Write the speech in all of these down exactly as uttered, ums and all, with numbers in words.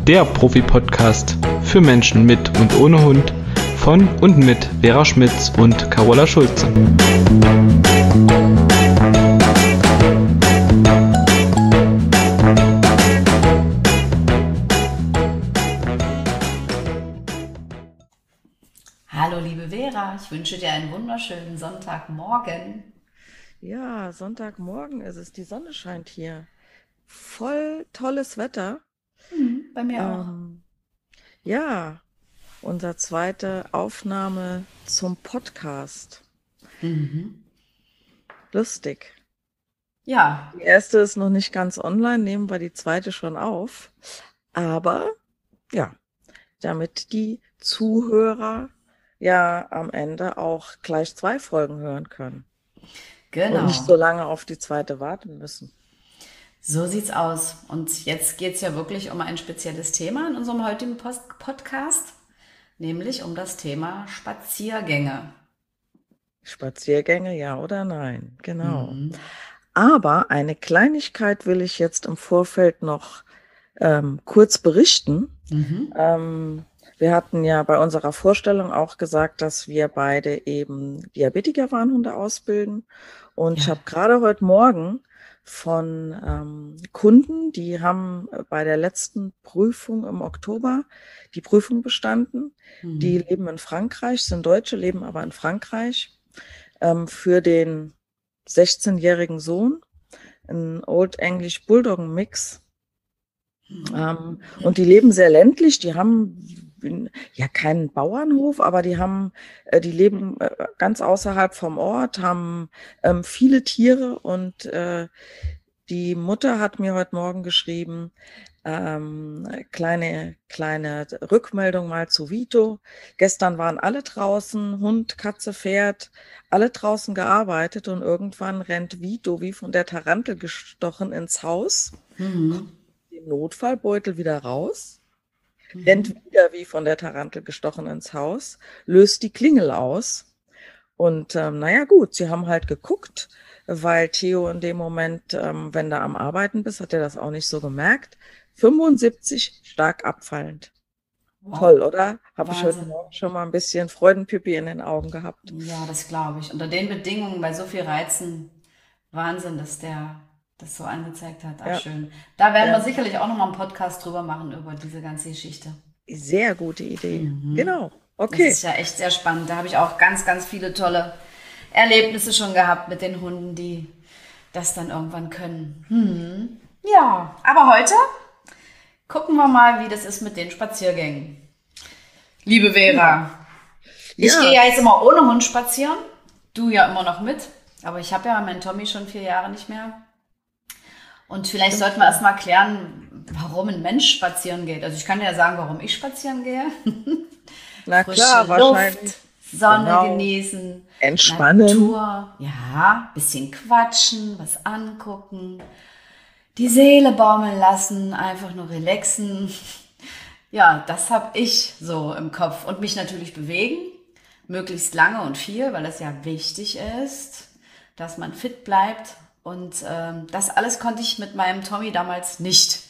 der Profi-Podcast für Menschen mit und ohne Hund von und mit Vera Schmitz und Carola Schulze. Hallo liebe Vera, ich wünsche dir einen wunderschönen Sonntagmorgen. Ja, Sonntagmorgen ist es, die Sonne scheint hier. Voll tolles Wetter. Hm, bei mir auch. Ähm, ja, unsere zweite Aufnahme zum Podcast. Mhm. Lustig. Ja, Die erste ist noch nicht ganz online, nehmen wir die zweite schon auf. Aber ja, damit die Zuhörer ja am Ende auch gleich zwei Folgen hören können und nicht so genau. lange auf die zweite warten müssen. So sieht's aus. Und jetzt geht's ja wirklich um ein spezielles Thema in unserem heutigen Post Podcast, nämlich um das Thema Spaziergänge. Spaziergänge, ja oder nein? Genau. Mhm. Aber eine Kleinigkeit will ich jetzt im Vorfeld noch ähm, kurz berichten. Mhm. Ähm, wir hatten ja bei unserer Vorstellung auch gesagt, dass wir beide eben Diabetiker-Warnhunde ausbilden. Und ich Ja. habe gerade heute Morgen von ähm, Kunden, die haben bei der letzten Prüfung im Oktober die Prüfung bestanden. Die Mhm. leben in Frankreich, sind Deutsche, leben aber in Frankreich. Ähm, für den sechzehnjährigen Sohn, ein Old English Bulldog Mix. Ähm, und die leben sehr ländlich, die haben ja keinen Bauernhof, aber die haben, äh, die leben äh, ganz außerhalb vom Ort, haben ähm, viele Tiere und äh, die Mutter hat mir heute Morgen geschrieben, ähm, kleine, kleine Rückmeldung mal zu Vito. Gestern waren alle draußen, Hund, Katze, Pferd, alle draußen gearbeitet und irgendwann rennt Vito wie von der Tarantel gestochen ins Haus, Mhm. den Notfallbeutel wieder raus, rennt Mhm. wieder wie von der Tarantel gestochen ins Haus, löst die Klingel aus. Und ähm, naja gut, sie haben halt geguckt, weil Theo in dem Moment, ähm, wenn du am Arbeiten bist, hat er das auch nicht so gemerkt. fünfundsiebzig stark abfallend. Wow. Toll, oder? Habe ich heute Wahnsinn. Morgen schon mal ein bisschen Freudenpipi in den Augen gehabt. Ja, das glaube ich. Unter den Bedingungen, bei so viel Reizen, Wahnsinn, dass der das so angezeigt hat. Ach, Ja, schön. Da werden wir ja, sicherlich auch nochmal einen Podcast drüber machen, über diese ganze Geschichte. sehr gute Idee. Mhm. Genau. Das Okay. ist ja echt sehr spannend. Da habe ich auch ganz, ganz viele tolle Erlebnisse schon gehabt mit den Hunden, die das dann irgendwann können. Hm. Ja, aber heute gucken wir mal, wie das ist mit den Spaziergängen. Liebe Vera, ich gehe Ja, ja jetzt immer ohne Hund spazieren. Du ja immer noch mit. Aber ich habe ja meinen Tommy schon vier Jahre nicht mehr. Und vielleicht stimmt sollten wir schon. erstmal klären, warum ein Mensch spazieren geht. Also ich kann ja sagen, warum ich spazieren gehe. Na Frische klar, wahrscheinlich. Luft, Sonne Genau. genießen, Entspannen. Natur, ja, bisschen quatschen, was angucken, die Seele baumeln lassen, einfach nur relaxen. Ja, das habe ich so im Kopf. Und mich natürlich bewegen, möglichst lange und viel, weil das ja wichtig ist, dass man fit bleibt. Und ähm, das alles konnte ich mit meinem Tommy damals nicht.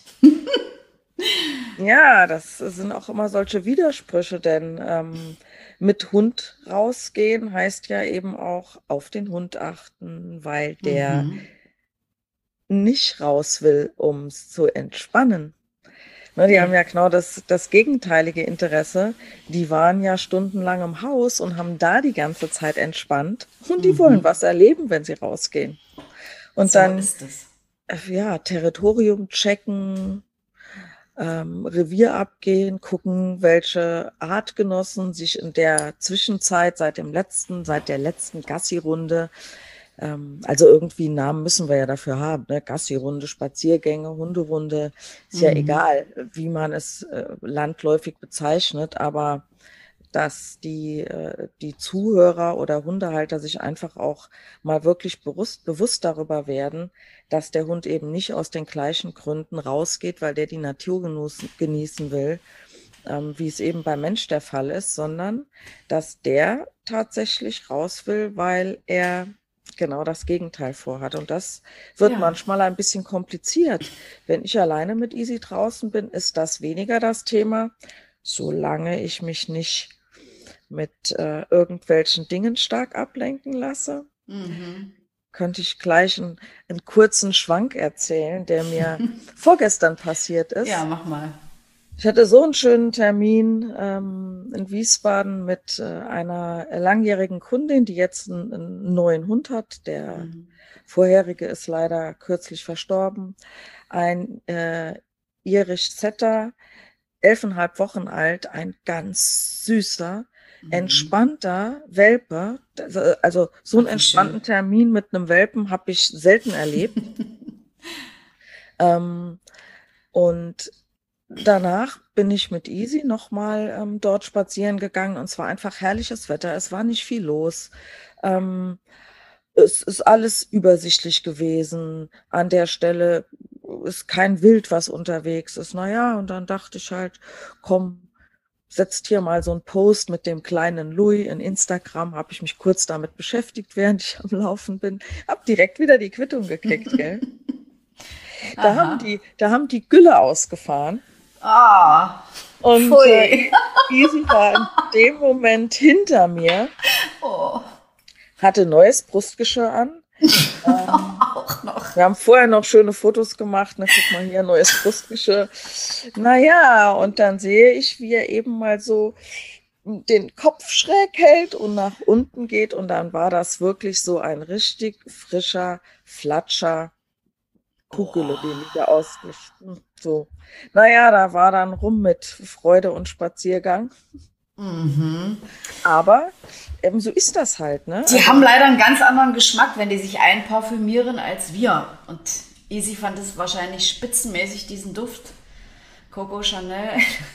Ja, das sind auch immer solche Widersprüche, denn ähm, mit Hund rausgehen heißt ja eben auch auf den Hund achten, weil der Mhm. nicht raus will, um es zu entspannen. Ne, die haben Nee. ja genau das, das gegenteilige Interesse. Die waren ja stundenlang im Haus und haben da die ganze Zeit entspannt und die wollen Mhm. was erleben, wenn sie rausgehen. Und So dann, ist es. äh, ja, Territorium checken, ähm, Revier abgehen, gucken, welche Artgenossen sich in der Zwischenzeit seit dem letzten, seit der letzten Gassi-Runde, ähm, also irgendwie einen Namen müssen wir ja dafür haben, ne? Gassi-Runde, Spaziergänge, Hunderunde, ist ja Mhm. egal, wie man es äh, landläufig bezeichnet, aber dass die, äh, die Zuhörer oder Hundehalter sich einfach auch mal wirklich bewusst, bewusst darüber werden, dass der Hund eben nicht aus den gleichen Gründen rausgeht, weil der die Natur genussen, genießen will, ähm, wie es eben beim Mensch der Fall ist, sondern dass der tatsächlich raus will, weil er genau das Gegenteil vorhat. Und das wird Ja. manchmal ein bisschen kompliziert. Wenn ich alleine mit Easy draußen bin, ist das weniger das Thema, solange ich mich nicht mit äh, irgendwelchen Dingen stark ablenken lasse. Mhm. Könnte ich gleich einen, einen kurzen Schwank erzählen, der mir vorgestern passiert ist. Ja, mach mal. Ich hatte so einen schönen Termin ähm, in Wiesbaden mit äh, einer langjährigen Kundin, die jetzt einen, einen neuen Hund hat. Der Mhm. vorherige ist leider kürzlich verstorben. Ein äh, Irish Setter, elfeinhalb Wochen alt, ein ganz süßer, Mhm. entspannter Welpe. Also, also so einen Ach, wie entspannten schön. Termin mit einem Welpen habe ich selten erlebt. ähm, und danach bin ich mit Easy nochmal ähm, dort spazieren gegangen und es war einfach herrliches Wetter. Es war nicht viel los. Ähm, es ist alles übersichtlich gewesen. An der Stelle ist kein Wild, was unterwegs ist. Naja, und dann dachte ich halt, komm, setzt hier mal so ein Post mit dem kleinen Louis in Instagram. Habe ich mich kurz damit beschäftigt, während ich am Laufen bin. Hab direkt wieder die Quittung gekriegt, gell? Da haben Aha. die, da haben die Gülle ausgefahren. Ah, Und pfui. äh, Easy war in dem Moment hinter mir, Oh, hatte neues Brustgeschirr an. Ähm, auch noch. wir haben vorher noch schöne Fotos gemacht. Na, guck mal hier, neues Brustgeschirr. Naja, und dann sehe ich, wie er eben mal so den Kopf schräg hält und nach unten geht. Und dann war das wirklich so ein richtig frischer Flatscher Kuhgülle, den die da ausrichten. So. Naja, da war dann rum mit Freude und Spaziergang. Mhm. Aber ähm, so ist das halt, ne? Die Also, haben leider einen ganz anderen Geschmack, wenn die sich einparfümieren als wir. Und Easy fand es wahrscheinlich spitzenmäßig, diesen Duft. Coco Chanel.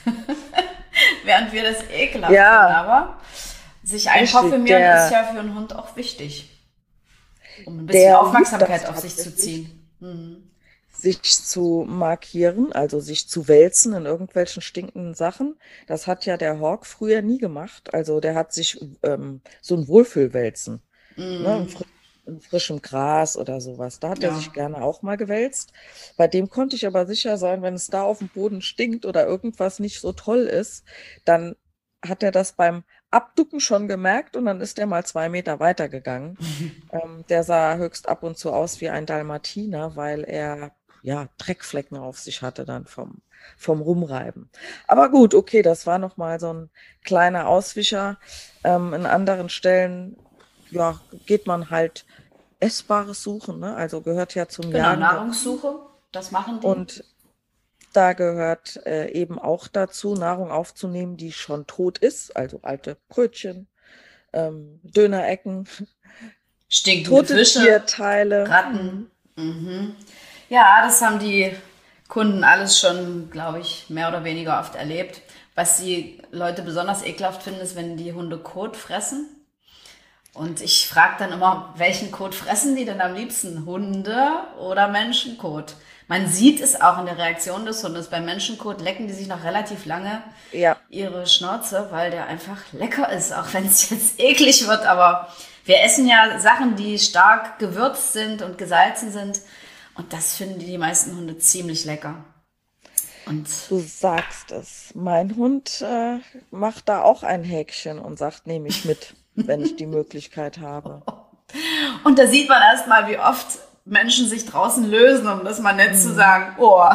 Während wir das ekelhaft Ja. finden. Aber sich einparfümieren der- ist ja für einen Hund auch wichtig. Um ein bisschen Der Aufmerksamkeit liebt das auf sich zu tatsächlich. ziehen. Mhm. sich zu markieren, also sich zu wälzen in irgendwelchen stinkenden Sachen. Das hat ja der Hawk früher nie gemacht. Also der hat sich ähm, so ein Wohlfühlwälzen, ne, in, fri in frischem Gras oder sowas. Da hat er Ja. sich gerne auch mal gewälzt. Bei dem konnte ich aber sicher sein, wenn es da auf dem Boden stinkt oder irgendwas nicht so toll ist, dann hat er das beim Abducken schon gemerkt und dann ist er mal zwei Meter weitergegangen. Ähm, der sah höchst ab und zu aus wie ein Dalmatiner, weil er ja Dreckflecken auf sich hatte dann vom, vom Rumreiben. Aber gut, okay, das war nochmal so ein kleiner Auswischer. Ähm, in anderen Stellen, ja, geht man halt Essbares suchen, ne? Also gehört ja zum Genau, Jagen dazu. Nahrungssuche, das machen die. Und da gehört äh, eben auch dazu, Nahrung aufzunehmen, die schon tot ist, also alte Brötchen, ähm, Dönerecken, Stinkende tote Fische, Tierteile. Ratten. Mhm. Ja, das haben die Kunden alles schon, glaube ich, mehr oder weniger oft erlebt. Was die Leute besonders ekelhaft finden, ist, wenn die Hunde Kot fressen. Und ich frage dann immer, welchen Kot fressen die denn am liebsten? Hunde oder Menschenkot? Man sieht es auch in der Reaktion des Hundes. Beim Menschenkot lecken die sich noch relativ lange Ja, ihre Schnauze, weil der einfach lecker ist, auch wenn es jetzt eklig wird. Aber wir essen ja Sachen, die stark gewürzt sind und gesalzen sind. Und das finden die, die meisten Hunde ziemlich lecker. Und du sagst es. Mein Hund äh, macht da auch ein Häkchen und sagt, nehme ich mit, wenn ich die Möglichkeit habe. Und da sieht man erstmal, wie oft Menschen sich draußen lösen, um das mal nett zu Mhm. sagen. Oh,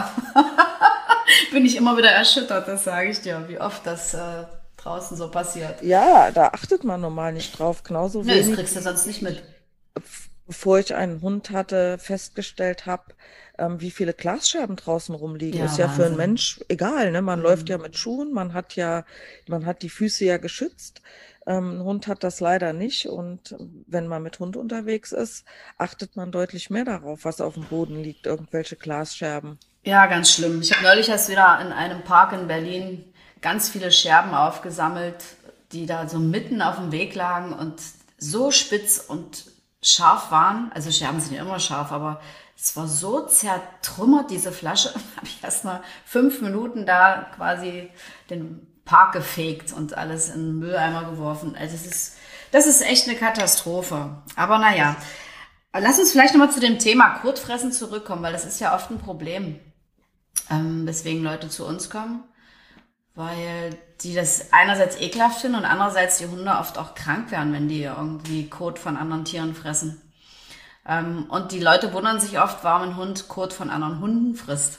bin ich immer wieder erschüttert, das sage ich dir, wie oft das äh, draußen so passiert. Ja, da achtet man normal nicht drauf. Genauso Ne, das wenig, kriegst du sonst nicht mit. bevor ich einen Hund hatte, festgestellt habe, ähm, wie viele Glasscherben draußen rumliegen. Ja, Ist ja für einen Wahnsinn. Mensch egal, ne? Man läuft ja mit Schuhen, man hat ja, man hat die Füße ja geschützt. Ähm, ein Hund hat das leider nicht. Und wenn man mit Hund unterwegs ist, achtet man deutlich mehr darauf, was auf dem Boden liegt, irgendwelche Glasscherben. Ja, ganz schlimm. Ich habe neulich erst wieder in einem Park in Berlin ganz viele Scherben aufgesammelt, die da so mitten auf dem Weg lagen und so spitz und scharf waren. Also Scherben sind ja immer scharf, aber es war so zertrümmert, diese Flasche. Habe ich erst mal fünf Minuten da quasi den Park gefegt und alles in den Mülleimer geworfen. Also es ist, das ist echt eine Katastrophe. Aber naja, Aber lass uns vielleicht nochmal zu dem Thema Kotfressen zurückkommen, weil das ist ja oft ein Problem, ähm, weswegen Leute zu uns kommen, weil die das einerseits ekelhaft finden und andererseits die Hunde oft auch krank werden, wenn die irgendwie Kot von anderen Tieren fressen. Ähm, und die Leute wundern sich oft, warum ein Hund Kot von anderen Hunden frisst.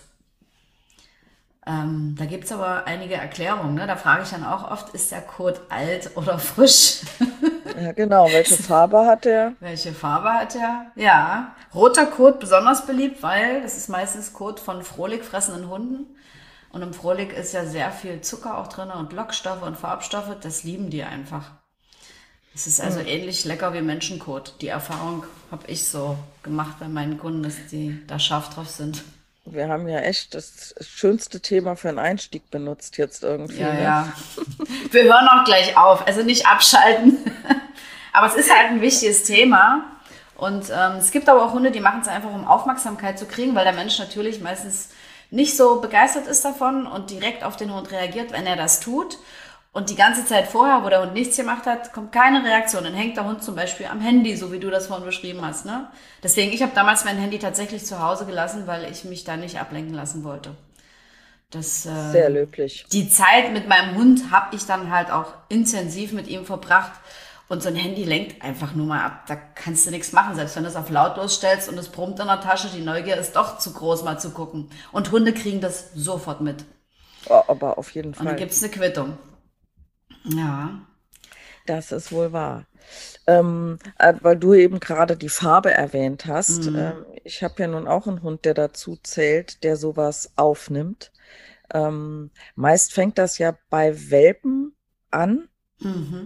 Ähm, da gibt's aber einige Erklärungen. Ne? Da frage ich dann auch oft, ist der Kot alt oder frisch? Ja, genau. Welche Farbe hat der? Welche Farbe hat er? Ja, roter Kot besonders beliebt, weil das ist meistens Kot von frohlich fressenden Hunden. Und im Frohlich ist ja sehr viel Zucker auch drin und Lockstoffe und Farbstoffe. Das lieben die einfach. Es ist also ähnlich lecker wie Menschenkot. Die Erfahrung habe ich so gemacht bei meinen Kunden, dass die da scharf drauf sind. Wir haben ja echt das schönste Thema für einen Einstieg benutzt jetzt irgendwie. Ja, Ne? ja. Wir hören auch gleich auf, also nicht abschalten. Aber es ist halt ein wichtiges Thema. Und ähm, es gibt aber auch Hunde, die machen es einfach, um Aufmerksamkeit zu kriegen, weil der Mensch natürlich meistens nicht so begeistert ist davon und direkt auf den Hund reagiert, wenn er das tut. Und die ganze Zeit vorher, wo der Hund nichts gemacht hat, kommt keine Reaktion. Dann hängt der Hund zum Beispiel am Handy, so wie du das vorhin beschrieben hast. Ne? Deswegen, ich habe damals mein Handy tatsächlich zu Hause gelassen, weil ich mich da nicht ablenken lassen wollte. Das, äh, Sehr löblich. Die Zeit mit meinem Hund habe ich dann halt auch intensiv mit ihm verbracht. Und so ein Handy lenkt einfach nur mal ab. Da kannst du nichts machen, selbst wenn du es auf lautlos stellst und es brummt in der Tasche. Die Neugier ist doch zu groß, mal zu gucken. Und Hunde kriegen das sofort mit. Oh, aber auf jeden Und dann Fall. gibt es eine Quittung. Ja. Das ist wohl wahr. Ähm, äh, weil du eben gerade die Farbe erwähnt hast. Mhm. Ähm, ich habe ja nun auch einen Hund, der dazu zählt, der sowas aufnimmt. Ähm, meist fängt das ja bei Welpen an, Mhm.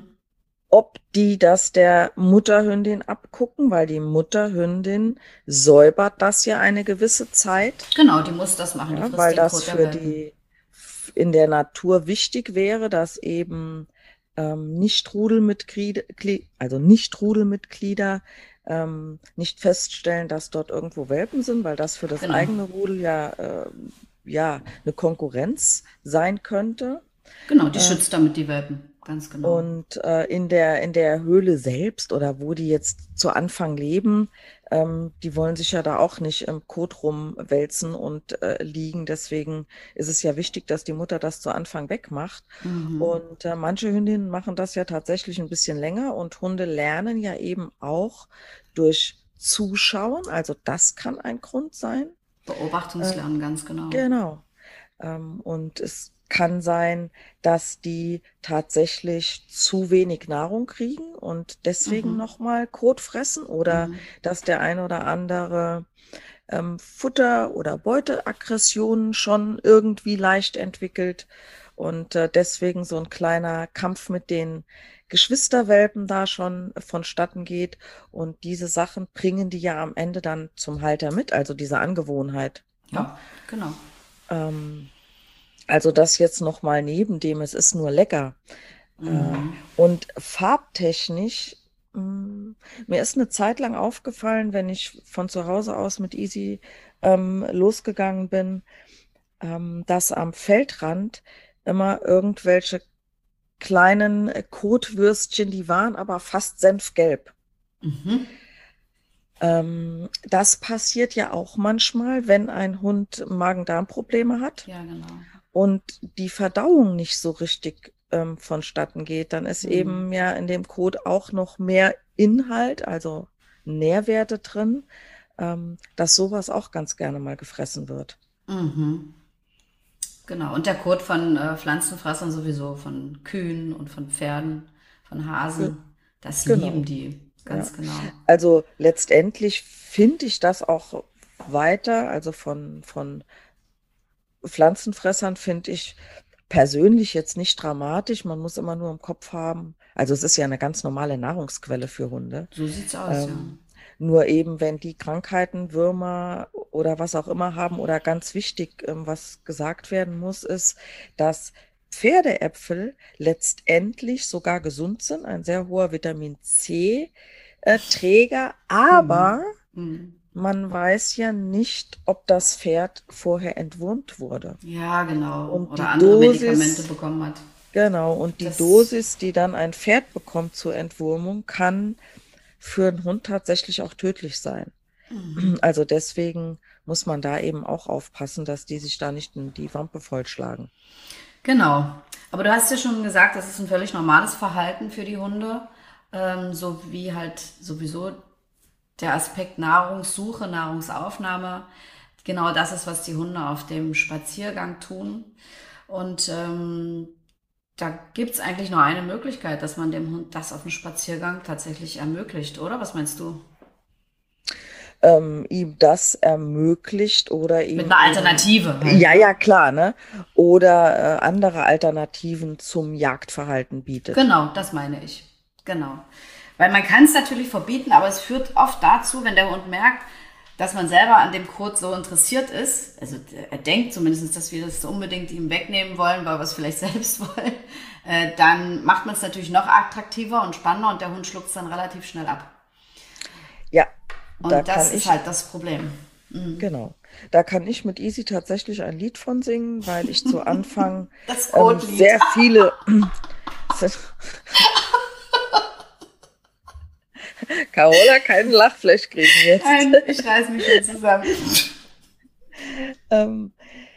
ob die das der Mutterhündin abgucken, weil die Mutterhündin säubert das ja eine gewisse Zeit. Genau, die muss das machen. Die Ja, frisst weil den das Kot der für Welpen. die in der Natur wichtig wäre, dass eben ähm, Nicht-Rudelmitglieder, Kli- also Nicht-Rudelmitglieder ähm, nicht feststellen, dass dort irgendwo Welpen sind, weil das für das Genau. eigene Rudel ja, äh, ja eine Konkurrenz sein könnte. Genau, die schützt damit die Welpen. Ganz genau. Und äh, in der, in der Höhle selbst oder wo die jetzt zu Anfang leben, ähm, die wollen sich ja da auch nicht im Kot rumwälzen und äh, liegen. Deswegen ist es ja wichtig, dass die Mutter das zu Anfang wegmacht. Mhm. Und äh, manche Hündinnen machen das ja tatsächlich ein bisschen länger und Hunde lernen ja eben auch durch Zuschauen. Also das kann ein Grund sein. Beobachtungslernen, ganz genau. Genau. Ähm, und es kann sein, dass die tatsächlich zu wenig Nahrung kriegen und deswegen Mhm. nochmal Kot fressen oder Mhm. dass der ein oder andere ähm, Futter- oder Beuteaggressionen schon irgendwie leicht entwickelt und äh, deswegen so ein kleiner Kampf mit den Geschwisterwelpen da schon vonstatten geht. Und diese Sachen bringen die ja am Ende dann zum Halter mit, also diese Angewohnheit. Ne? Ja, genau. Ähm, also das jetzt nochmal neben dem, es ist nur lecker. Äh, Mhm. und farbtechnisch, mh, mir ist eine Zeit lang aufgefallen, wenn ich von zu Hause aus mit Easy ähm, losgegangen bin, ähm, dass am Feldrand immer irgendwelche kleinen äh, Kotwürstchen, die waren aber fast senfgelb. Mhm. Ähm, das passiert ja auch manchmal, wenn ein Hund Magen-Darm-Probleme hat Ja, genau. und die Verdauung nicht so richtig ähm, vonstatten geht, dann ist Mhm. eben ja in dem Kot auch noch mehr Inhalt, also Nährwerte drin, ähm, dass sowas auch ganz gerne mal gefressen wird. Mhm. Genau. Und der Kot von äh, Pflanzenfressern sowieso, von Kühen und von Pferden, von Ge Hasen, das genau, lieben die. ja. Ganz genau. Also letztendlich finde ich das auch weiter, also von, von Pflanzenfressern finde ich persönlich jetzt nicht dramatisch. Man muss immer nur im Kopf haben, also es ist ja eine ganz normale Nahrungsquelle für Hunde. So sieht's aus, ja. Ähm, nur eben, wenn die Krankheiten, Würmer oder was auch immer haben oder ganz wichtig, ähm, was gesagt werden muss, ist, dass Pferdeäpfel letztendlich sogar gesund sind, ein sehr hoher Vitamin C-Träger, aber Mhm. man weiß ja nicht, ob das Pferd vorher entwurmt wurde. Ja, genau. Und Oder die andere Medikamente Dosis, bekommen hat. genau, und die Das, Dosis, die dann ein Pferd bekommt zur Entwurmung, kann für einen Hund tatsächlich auch tödlich sein. Mhm. Also deswegen muss man da eben auch aufpassen, dass die sich da nicht in die Wampe vollschlagen. Genau. Aber du hast ja schon gesagt, das ist ein völlig normales Verhalten für die Hunde, ähm, so wie halt sowieso der Aspekt Nahrungssuche, Nahrungsaufnahme. Genau das ist, was die Hunde auf dem Spaziergang tun. Und ähm, da gibt's eigentlich nur eine Möglichkeit, dass man dem Hund das auf dem Spaziergang tatsächlich ermöglicht, oder? Was meinst du? Ähm, ihm das ermöglicht oder Mit ihm einer eben, Alternative halt, ja, ne? ja, klar, ne? Oder äh, andere Alternativen zum Jagdverhalten bietet. Genau, das meine ich. Genau. Weil man kann es natürlich verbieten, aber es führt oft dazu, wenn der Hund merkt, dass man selber an dem Code so interessiert ist, also er denkt zumindest, dass wir das unbedingt ihm wegnehmen wollen, weil wir es vielleicht selbst wollen, äh, dann macht man es natürlich noch attraktiver und spannender und der Hund schluckt es dann relativ schnell ab. Ja, da Und kann das ist ich, halt das Problem. genau, da kann ich mit Easy tatsächlich ein Lied von singen, weil ich zu Anfang Das ähm, Codelied. sehr viele, Carola, keinen Lachflash kriegen jetzt. Nein, ich reiß mich schon zusammen. Ähm,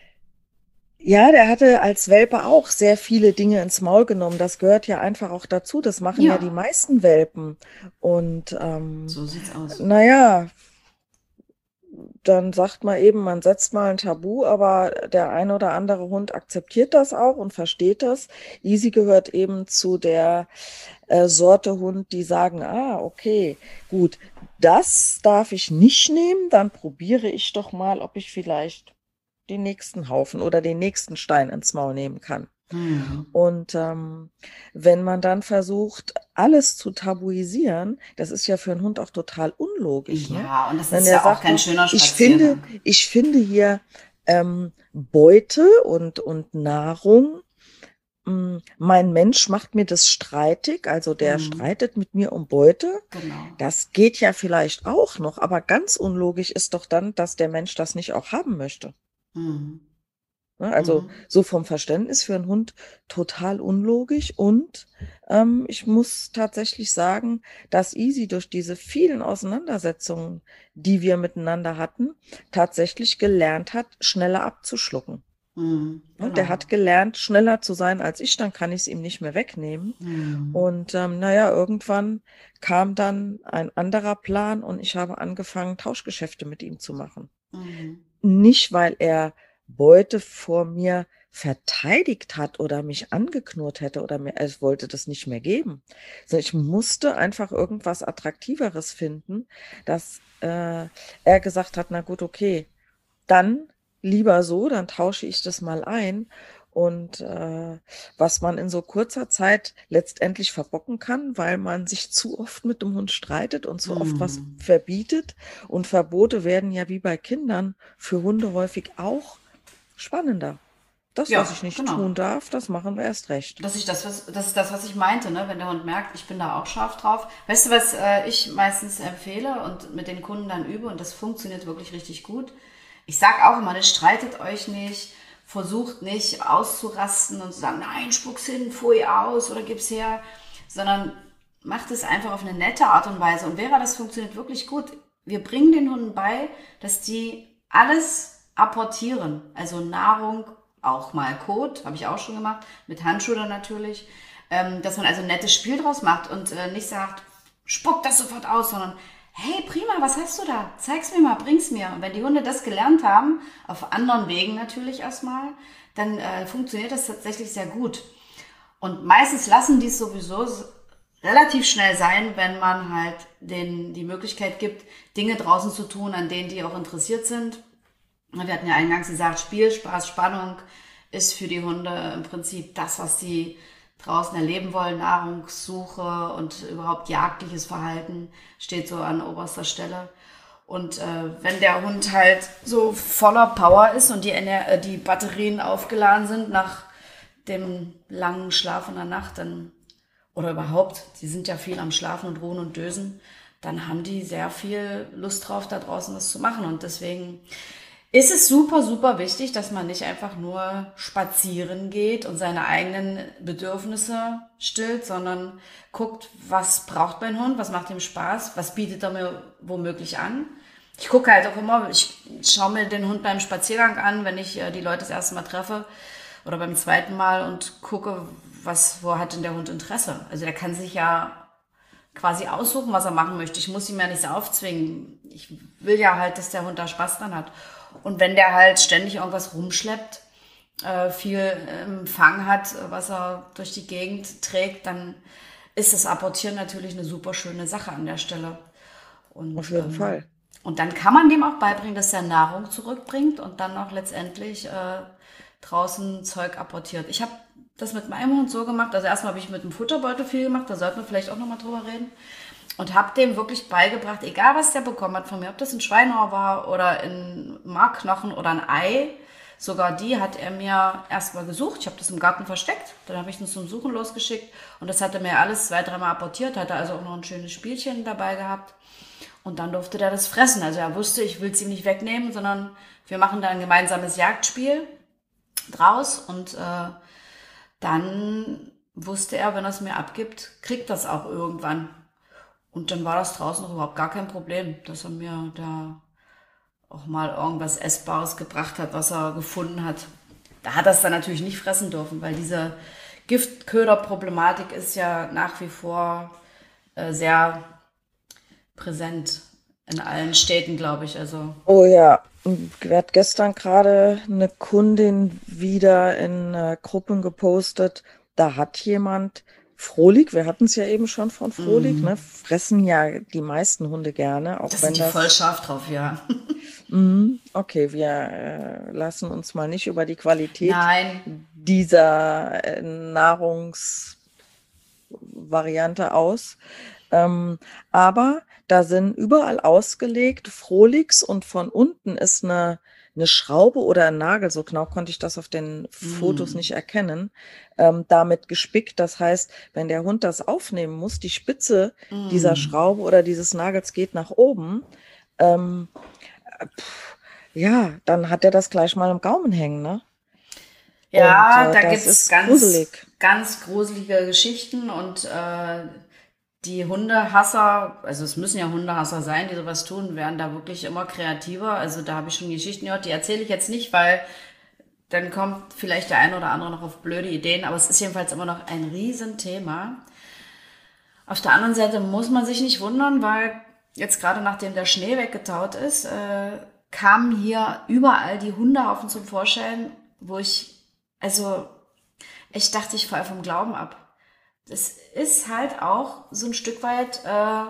ja, der hatte als Welpe auch sehr viele Dinge ins Maul genommen. Das gehört ja einfach auch dazu. Das machen ja die Ja, meisten Welpen. Und ähm, so sieht's aus. naja, dann sagt man eben, man setzt mal ein Tabu, aber der ein oder andere Hund akzeptiert das auch und versteht das. Easy gehört eben zu der äh, Sorte Hund, die sagen, ah, okay, gut, das darf ich nicht nehmen, dann probiere ich doch mal, ob ich vielleicht den nächsten Haufen oder den nächsten Stein ins Maul nehmen kann. Hm. Und ähm, wenn man dann versucht, alles zu tabuisieren, das ist ja für einen Hund auch total unlogisch, ne? Ja, und das Wenn ist er ja auch sagt, kein du, schöner ich finde, Spaziergang. ich finde hier ähm, Beute und, und Nahrung. Mm, Mein Mensch macht mir das streitig, also der Hm. streitet mit mir um Beute. Genau. Das geht ja vielleicht auch noch, aber ganz unlogisch ist doch dann, dass der Mensch das nicht auch haben möchte. Hm. Ne? Also Mhm. so vom Verständnis für einen Hund total unlogisch. Und ähm, ich muss tatsächlich sagen, dass Easy durch diese vielen Auseinandersetzungen, die wir miteinander hatten, tatsächlich gelernt hat, schneller abzuschlucken. Hm. Und der Genau. hat gelernt, schneller zu sein als ich, dann kann ich es ihm nicht mehr wegnehmen. Hm. Und ähm, naja, irgendwann kam dann ein anderer Plan und ich habe angefangen, Tauschgeschäfte mit ihm zu machen. Mhm. Nicht, weil er Beute vor mir verteidigt hat oder mich angeknurrt hätte oder mir, es wollte das nicht mehr geben. Sondern ich musste einfach irgendwas Attraktiveres finden, dass äh, er gesagt hat, na gut, okay, dann lieber so, dann tausche ich das mal ein. Und äh, was man in so kurzer Zeit letztendlich verbocken kann, weil man sich zu oft mit dem Hund streitet und zu oft was Hm. verbietet. Und Verbote werden ja wie bei Kindern für Hunde häufig auch spannender. Das, was Ja, ich nicht genau. tun darf, das machen wir erst recht. Das ist das, was, das ist das, was ich meinte, ne? Wenn der Hund merkt, ich bin da auch scharf drauf. Weißt du, was äh, ich meistens empfehle und mit den Kunden dann übe und das funktioniert wirklich richtig gut? Ich sag auch immer, ne, streitet euch nicht, versucht nicht auszurasten und zu sagen, nein, spuck's hin, pfui aus oder gib's her, sondern macht es einfach auf eine nette Art und Weise. Und Vera, das funktioniert wirklich gut. Wir bringen den Hunden bei, dass die alles apportieren, also Nahrung, auch mal Kot, habe ich auch schon gemacht, mit Handschuhe dann natürlich, ähm, dass man also ein nettes Spiel draus macht und äh, nicht sagt, spuck das sofort aus, sondern hey, prima, was hast du da? Zeig's mir mal, bring's mir. Und wenn die Hunde das gelernt haben, auf anderen Wegen natürlich erstmal, dann äh, funktioniert das tatsächlich sehr gut. Und meistens lassen die es sowieso relativ schnell sein, wenn man halt denen die Möglichkeit gibt, Dinge draußen zu tun, an denen die auch interessiert sind. Wir hatten ja eingangs gesagt, Spiel, Spaß, Spannung ist für die Hunde im Prinzip das, was sie draußen erleben wollen. Nahrungssuche und überhaupt jagdliches Verhalten steht so an oberster Stelle. Und äh, wenn der Hund halt so voller Power ist und die, Ener die Batterien aufgeladen sind nach dem langen Schlaf in der Nacht, dann, oder überhaupt, die sind ja viel am Schlafen und Ruhen und Dösen, dann haben die sehr viel Lust drauf, da draußen was zu machen. Und deswegen ist es super, super wichtig, dass man nicht einfach nur spazieren geht und seine eigenen Bedürfnisse stillt, sondern guckt, was braucht mein Hund, was macht ihm Spaß, was bietet er mir womöglich an. Ich gucke halt auch immer, ich schaue mir den Hund beim Spaziergang an, wenn ich äh, die Leute das erste Mal treffe oder beim zweiten Mal und gucke, was, wo hat denn der Hund Interesse. Also der kann sich ja quasi aussuchen, was er machen möchte. Ich muss ihm ja nichts aufzwingen. Ich will ja halt, dass der Hund da Spaß dran hat. Und wenn der halt ständig irgendwas rumschleppt, äh, viel Empfang hat, was er durch die Gegend trägt, dann ist das Apportieren natürlich eine super schöne Sache an der Stelle. Und, Auf jeden ähm, Fall. Und dann kann man dem auch beibringen, dass er Nahrung zurückbringt und dann auch letztendlich äh, draußen Zeug apportiert. Ich habe das mit meinem Hund so gemacht, also erstmal habe ich mit dem Futterbeutel viel gemacht, da sollten wir vielleicht auch nochmal drüber reden. Und habe dem wirklich beigebracht, egal was der bekommen hat von mir, ob das ein Schweineohr war oder ein Markknochen oder ein Ei, sogar die hat er mir erstmal gesucht. Ich habe das im Garten versteckt, dann habe ich ihn zum Suchen losgeschickt und das hat er mir alles zwei, dreimal apportiert, hatte also auch noch ein schönes Spielchen dabei gehabt. Und dann durfte der das fressen. Also er wusste, ich will es ihm nicht wegnehmen, sondern wir machen da ein gemeinsames Jagdspiel draus und äh, dann wusste er, wenn er es mir abgibt, kriegt das auch irgendwann. Und dann war das draußen noch überhaupt gar kein Problem, dass er mir da auch mal irgendwas Essbares gebracht hat, was er gefunden hat. Da hat er es dann natürlich nicht fressen dürfen, weil diese Giftköder-Problematik ist ja nach wie vor äh, sehr präsent in allen Städten, glaube ich. Also Oh ja, ich hat gestern gerade eine Kundin wieder in äh, Gruppen gepostet. Da hat jemand Frohlich, wir hatten es ja eben schon von Frohlich, ne? Fressen ja die meisten Hunde gerne, auch da wenn sind die das. voll scharf drauf, ja. Mhm, okay, wir äh, lassen uns mal nicht über die Qualität Nein, dieser äh, Nahrungsvariante aus. Ähm, aber da sind überall ausgelegt Frolix und von unten ist eine, eine Schraube oder ein Nagel, so genau konnte ich das auf den Fotos nicht erkennen, ähm, damit gespickt. Das heißt, wenn der Hund das aufnehmen muss, die Spitze dieser Schraube oder dieses Nagels geht nach oben, ähm, pff, ja, dann hat er das gleich mal im Gaumen hängen, ne? Und ja, äh, da das gibt's ist ganz, gruselig. ganz gruselige Geschichten und äh, die Hundehasser, also es müssen ja Hundehasser sein, die sowas tun, werden da wirklich immer kreativer. Also da habe ich schon Geschichten gehört, die erzähle ich jetzt nicht, weil dann kommt vielleicht der eine oder andere noch auf blöde Ideen, aber es ist jedenfalls immer noch ein Riesenthema. Auf der anderen Seite muss man sich nicht wundern, weil jetzt gerade nachdem der Schnee weggetaut ist, äh, kamen hier überall die Hundehaufen zum Vorschein, wo ich, also ich dachte, ich falle vom Glauben ab. Das ist halt auch so ein Stück weit äh,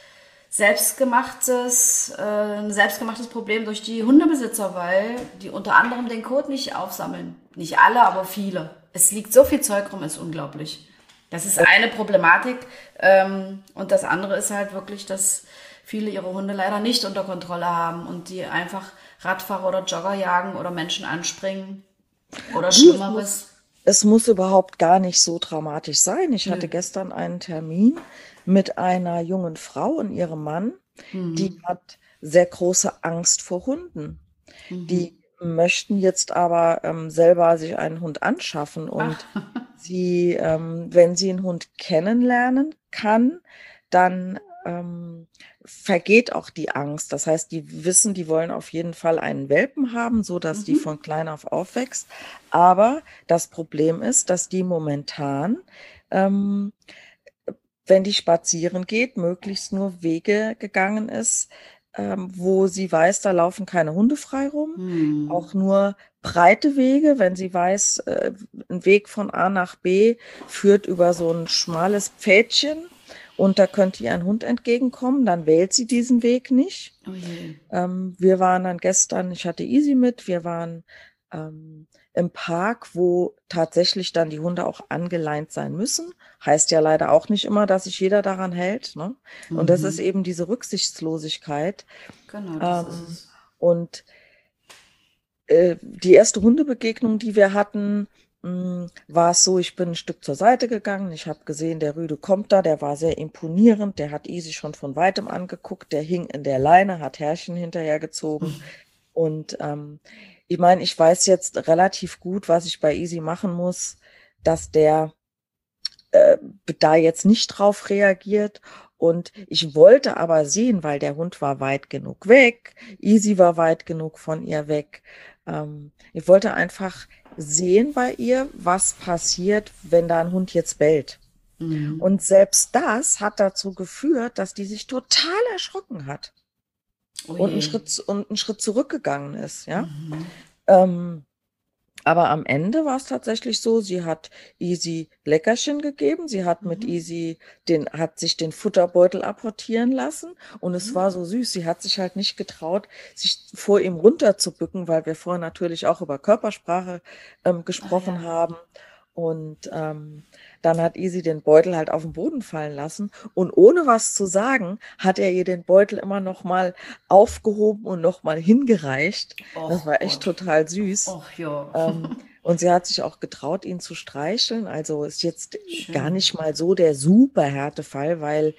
selbstgemachtes, äh, ein selbstgemachtes Problem durch die Hundebesitzer, weil die unter anderem den Kot nicht aufsammeln. Nicht alle, aber viele. Es liegt so viel Zeug rum, ist unglaublich. Das ist eine Problematik. Ähm, und das andere ist halt wirklich, dass viele ihre Hunde leider nicht unter Kontrolle haben und die einfach Radfahrer oder Jogger jagen oder Menschen anspringen oder Du, es muss, Schlimmeres. es muss überhaupt gar nicht so dramatisch sein. Ich Nö. hatte gestern einen Termin mit einer jungen Frau und ihrem Mann. Die hat sehr große Angst vor Hunden. Die möchten jetzt aber ähm, selber sich einen Hund anschaffen und sie, ähm, wenn sie einen Hund kennenlernen kann, dann ähm, vergeht auch die Angst. Das heißt, die wissen, die wollen auf jeden Fall einen Welpen haben, so dass die von klein auf aufwächst. Aber das Problem ist, dass die momentan, ähm, wenn die spazieren geht, möglichst nur Wege gegangen ist, ähm, wo sie weiß, da laufen keine Hunde frei rum. Auch nur breite Wege, wenn sie weiß, äh, ein Weg von A nach B führt über so ein schmales Pfädchen und da könnte ihr ein Hund entgegenkommen, dann wählt sie diesen Weg nicht. Oh je. Ähm, wir waren dann gestern, ich hatte Easy mit, wir waren ähm, im Park, wo tatsächlich dann die Hunde auch angeleint sein müssen. Heißt ja leider auch nicht immer, dass sich jeder daran hält, ne? Und das ist eben diese Rücksichtslosigkeit. Genau, das ist Ähm, es. und äh, die erste Hundebegegnung, die wir hatten, mh, war es so, ich bin ein Stück zur Seite gegangen. Ich habe gesehen, der Rüde kommt da, der war sehr imponierend, der hat Easy schon von weitem angeguckt, der hing in der Leine, hat Härchen hinterhergezogen. Und ähm, ich meine, ich weiß jetzt relativ gut, was ich bei Easy machen muss, dass der äh, da jetzt nicht drauf reagiert. Und ich wollte aber sehen, weil der Hund war weit genug weg, Easy war weit genug von ihr weg. Ähm, ich wollte einfach sehen bei ihr, was passiert, wenn da ein Hund jetzt bellt. Mhm. Und selbst das hat dazu geführt, dass die sich total erschrocken hat Oh und einen je. Schritt, und einen Schritt zurückgegangen ist, ja. Mhm. Ähm, aber am Ende war es tatsächlich so, sie hat Easy Leckerchen gegeben, sie hat mit Mhm. Easy den, hat sich den Futterbeutel apportieren lassen und es Mhm. war so süß. Sie hat sich halt nicht getraut, sich vor ihm runterzubücken, weil wir vorher natürlich auch über Körpersprache ähm, Ah gesprochen ja. haben. Und ähm, dann hat Easy den Beutel halt auf den Boden fallen lassen und ohne was zu sagen, hat er ihr den Beutel immer noch mal aufgehoben und noch mal hingereicht. Das Och war echt Gott. total süß. Och ja. Ähm, und sie hat sich auch getraut, ihn zu streicheln. Also ist jetzt gar Schön. nicht mal so der super Härtefall, weil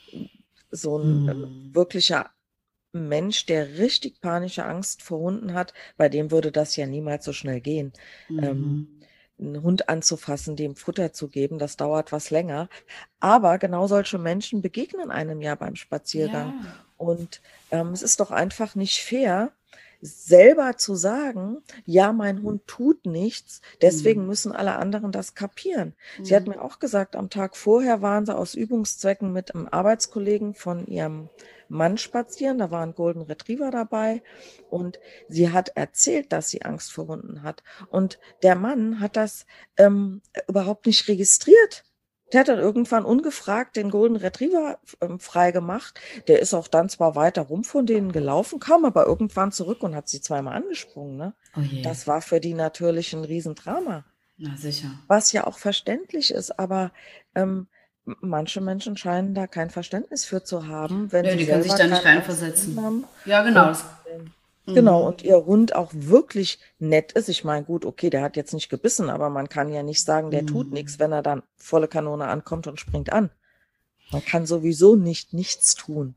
so ein äh, Hm. wirklicher Mensch, der richtig panische Angst vor Hunden hat, bei dem würde das ja niemals so schnell gehen. Ähm, Mhm. einen Hund anzufassen, dem Futter zu geben, das dauert was länger. Aber genau solche Menschen begegnen einem ja beim Spaziergang. Ja. Und ähm, es ist doch einfach nicht fair, selber zu sagen, ja, mein Hund tut nichts, deswegen Hm. müssen alle anderen das kapieren. Sie hat Hm. mir auch gesagt, am Tag vorher waren sie aus Übungszwecken mit einem Arbeitskollegen von ihrem Mann spazieren, da war ein Golden Retriever dabei und sie hat erzählt, dass sie Angst vor Hunden hat. Und der Mann hat das ähm, überhaupt nicht registriert. Der hat dann irgendwann ungefragt den Golden Retriever ähm, freigemacht. Der ist auch dann zwar weiter rum von denen gelaufen, kam aber irgendwann zurück und hat sie zweimal angesprungen. Ne? Oh je. Das war für die natürlich ein Riesendrama, Na sicher. was ja auch verständlich ist, aber ähm, m- manche Menschen scheinen da kein Verständnis für zu haben, wenn Nö, sie die können sich selber da nicht keine Angst vor Hunden reinversetzen. haben Ja, genau. und Das, ähm, genau, mhm. und ihr Hund auch wirklich nett ist. Ich meine, gut, okay, der hat jetzt nicht gebissen, aber man kann ja nicht sagen, der tut nichts, Mhm. wenn er dann volle Kanone ankommt und springt an. Man kann sowieso nicht nichts tun.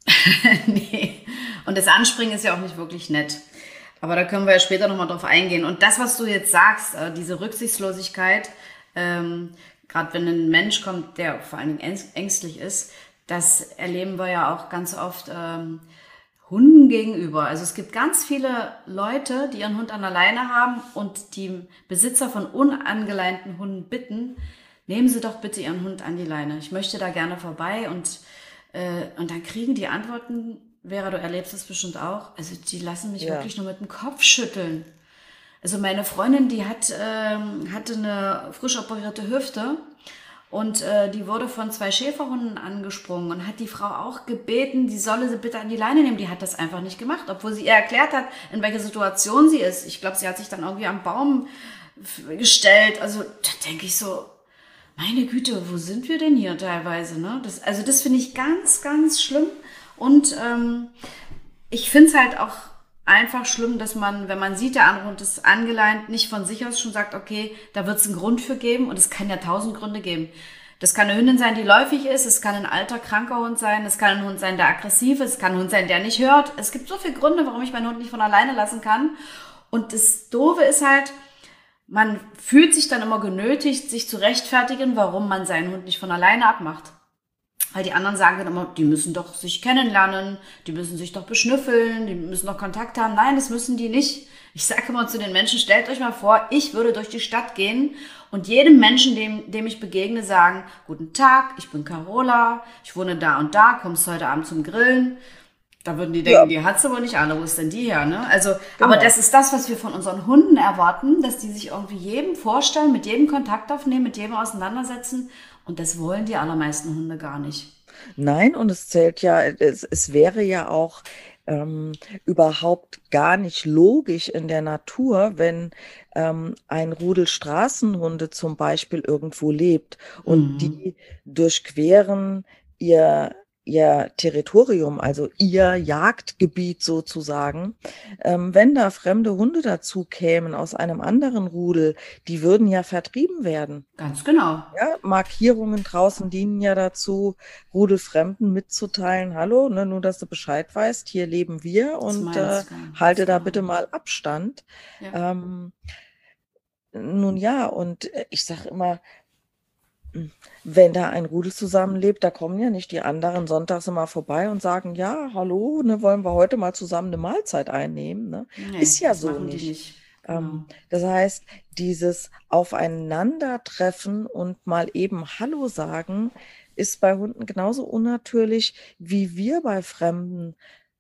Nee. Und das Anspringen ist ja auch nicht wirklich nett. Aber da können wir ja später nochmal drauf eingehen. Und das, was du jetzt sagst, äh, diese Rücksichtslosigkeit, ähm, gerade wenn ein Mensch kommt, der vor allen Dingen ängst- ängstlich ist, das erleben wir ja auch ganz oft ähm, Hunden gegenüber. Also es gibt ganz viele Leute, die ihren Hund an der Leine haben und die Besitzer von unangeleinten Hunden bitten, nehmen Sie doch bitte Ihren Hund an die Leine. Ich möchte da gerne vorbei und, äh, und dann kriegen die Antworten, Vera, du erlebst es bestimmt auch, also die lassen mich Ja, wirklich nur mit dem Kopf schütteln. Also meine Freundin, die hat, ähm, hatte eine frisch operierte Hüfte und äh, die wurde von zwei Schäferhunden angesprungen und hat die Frau auch gebeten, die solle sie bitte an die Leine nehmen. Die hat das einfach nicht gemacht, obwohl sie ihr erklärt hat, in welcher Situation sie ist. Ich glaube, sie hat sich dann irgendwie am Baum f- gestellt. Also da denke ich so, meine Güte, wo sind wir denn hier teilweise? Ne? Das, also das finde ich ganz, ganz schlimm. Und ähm, ich finde es halt auch einfach schlimm, dass man, wenn man sieht, der andere Hund ist angeleint, nicht von sich aus schon sagt, okay, da wird es einen Grund für geben. Und es kann ja tausend Gründe geben. Das kann eine Hündin sein, die läufig ist. Es kann ein alter, kranker Hund sein. Es kann ein Hund sein, der aggressiv ist. Es kann ein Hund sein, der nicht hört. Es gibt so viele Gründe, warum ich meinen Hund nicht von alleine lassen kann. Und das Doofe ist halt, man fühlt sich dann immer genötigt, sich zu rechtfertigen, warum man seinen Hund nicht von alleine abmacht. Weil die anderen sagen dann immer, die müssen doch sich kennenlernen, die müssen sich doch beschnüffeln, die müssen doch Kontakt haben. Nein, das müssen die nicht. Ich sage immer zu den Menschen, stellt euch mal vor, ich würde durch die Stadt gehen und jedem Menschen, dem, dem ich begegne, sagen, guten Tag, ich bin Carola, ich wohne da und da, kommst heute Abend zum Grillen. Da würden die denken, ja, die hat sie wohl nicht alle, wo ist denn die her, ne? Also, aber genau. das ist das, was wir von unseren Hunden erwarten, dass die sich irgendwie jedem vorstellen, mit jedem Kontakt aufnehmen, mit jedem auseinandersetzen. Und das wollen die allermeisten Hunde gar nicht. Nein, und es zählt ja, es, es wäre ja auch ähm, überhaupt gar nicht logisch in der Natur, wenn ähm, ein Rudel Straßenhunde zum Beispiel irgendwo lebt und Mhm. die durchqueren ihr ihr Territorium, also ihr Jagdgebiet sozusagen. Ähm, wenn da fremde Hunde dazu kämen aus einem anderen Rudel, die würden ja vertrieben werden. Ganz genau. Ja, Markierungen draußen dienen ja dazu, Rudelfremden mitzuteilen, hallo, ne, nur dass du Bescheid weißt, hier leben wir und äh, halte da bitte mal Abstand. Ja. Ähm, nun ja, und ich sage immer, wenn da ein Rudel zusammenlebt, da kommen ja nicht die anderen sonntags immer vorbei und sagen, ja, hallo, ne, wollen wir heute mal zusammen eine Mahlzeit einnehmen. Ne? Nee, ist ja so nicht. nicht. Ähm, genau. Das heißt, dieses Aufeinandertreffen und mal eben Hallo sagen, ist bei Hunden genauso unnatürlich, wie wir bei Fremden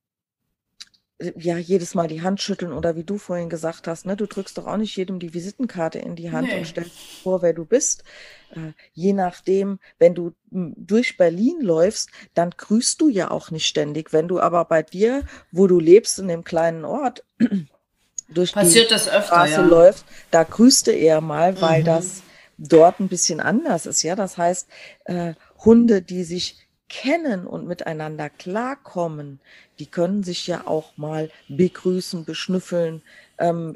ja jedes Mal die Hand schütteln oder wie du vorhin gesagt hast, ne, du drückst doch auch nicht jedem die Visitenkarte in die Hand nee. und stellst vor, wer du bist. Äh, je nachdem, wenn du m, durch Berlin läufst, dann grüßt du ja auch nicht ständig. Wenn du aber bei dir, wo du lebst, in dem kleinen Ort, durch Passiert die das öfter, Straße ja. läuft, da grüßt du eher mal, weil mhm. das dort ein bisschen anders ist. Ja, das heißt, äh, Hunde, die sich kennen und miteinander klarkommen, die können sich ja auch mal begrüßen, beschnüffeln, ähm,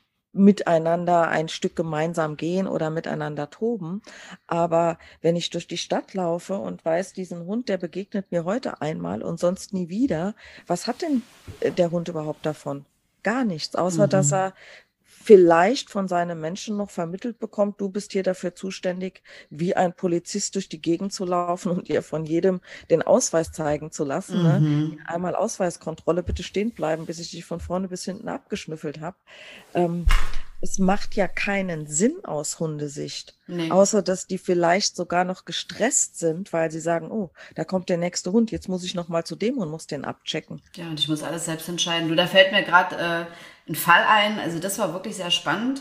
miteinander ein Stück gemeinsam gehen oder miteinander toben. Aber wenn ich durch die Stadt laufe und weiß, diesen Hund, der begegnet mir heute einmal und sonst nie wieder, was hat denn der Hund überhaupt davon? Gar nichts, außer mhm. dass er vielleicht von seinem Menschen noch vermittelt bekommt, du bist hier dafür zuständig, wie ein Polizist durch die Gegend zu laufen und ihr von jedem den Ausweis zeigen zu lassen. Mhm. Ne? Einmal Ausweiskontrolle, bitte stehen bleiben, bis ich dich von vorne bis hinten abgeschnüffelt habe. Ähm, es macht ja keinen Sinn aus Hundesicht, nee. außer dass die vielleicht sogar noch gestresst sind, weil sie sagen, oh, da kommt der nächste Hund, jetzt muss ich noch mal zu dem und muss den abchecken. Ja, und ich muss alles selbst entscheiden. Du, da fällt mir gerade äh, ein Fall ein, also das war wirklich sehr spannend.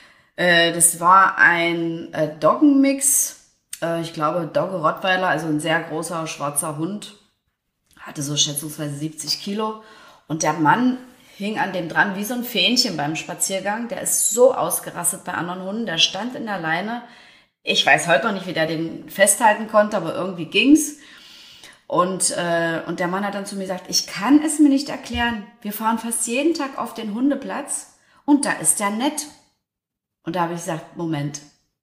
Äh, das war ein äh, Doggenmix, äh, ich glaube Dogge Rottweiler, also ein sehr großer schwarzer Hund, hatte so schätzungsweise siebzig Kilo und der Mann hing an dem dran wie so ein Fähnchen beim Spaziergang. Der ist so ausgerastet bei anderen Hunden. Der stand in der Leine. Ich weiß heute noch nicht, wie der den festhalten konnte, aber irgendwie ging's. Und, äh, und der Mann hat dann zu mir gesagt, ich kann es mir nicht erklären. Wir fahren fast jeden Tag auf den Hundeplatz und da ist der nett. Und da habe ich gesagt, Moment,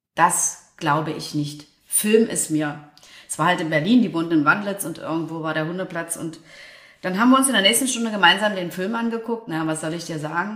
das glaube ich nicht. Film es mir. Es war halt in Berlin, die wohnten in Wandlitz und irgendwo war der Hundeplatz und dann haben wir uns in der nächsten Stunde gemeinsam den Film angeguckt. Na, was soll ich dir sagen?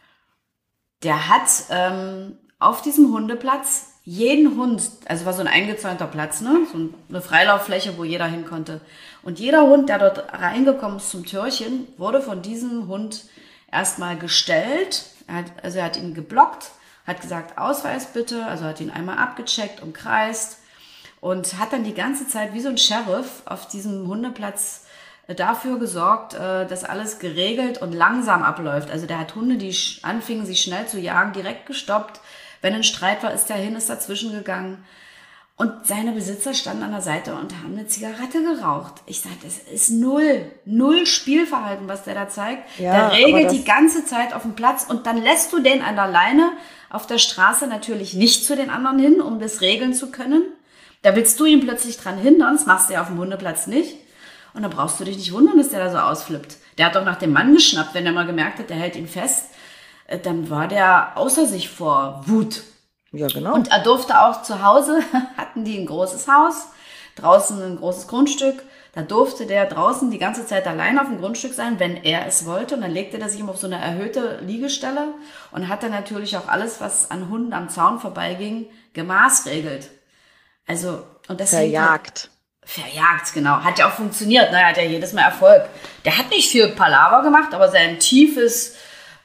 Der hat ähm, auf diesem Hundeplatz jeden Hund, also war so ein eingezäunter Platz, ne? So eine Freilauffläche, wo jeder hin konnte. Und jeder Hund, der dort reingekommen ist zum Türchen, wurde von diesem Hund erstmal gestellt. Er hat, also er hat ihn geblockt, hat gesagt, Ausweis bitte, also hat ihn einmal abgecheckt, umkreist und hat dann die ganze Zeit wie so ein Sheriff auf diesem Hundeplatz dafür gesorgt, dass alles geregelt und langsam abläuft. Also der hat Hunde, die anfingen, sich schnell zu jagen, direkt gestoppt. Wenn ein Streit war, ist der hin, ist dazwischen gegangen. Und seine Besitzer standen an der Seite und haben eine Zigarette geraucht. Ich sage, das ist null, null Spielverhalten, was der da zeigt. Ja, der regelt die ganze Zeit auf dem Platz und dann lässt du den an der Leine auf der Straße natürlich nicht zu den anderen hin, um das regeln zu können. Da willst du ihn plötzlich dran hindern, das machst du ja auf dem Hundeplatz nicht. Und da brauchst du dich nicht wundern, dass der da so ausflippt. Der hat doch nach dem Mann geschnappt, wenn er mal gemerkt hat, der hält ihn fest. Dann war der außer sich vor Wut. Ja, genau. Und er durfte auch zu Hause, hatten die ein großes Haus, draußen ein großes Grundstück. Da durfte der draußen die ganze Zeit allein auf dem Grundstück sein, wenn er es wollte. Und dann legte er sich immer auf so eine erhöhte Liegestelle und hat dann natürlich auch alles, was an Hunden am Zaun vorbeiging, gemaßregelt. Also, und das verjagt. Verjagt, genau. Hat ja auch funktioniert. Ne? Er hat ja jedes Mal Erfolg. Der hat nicht viel Palaver gemacht, aber sein tiefes,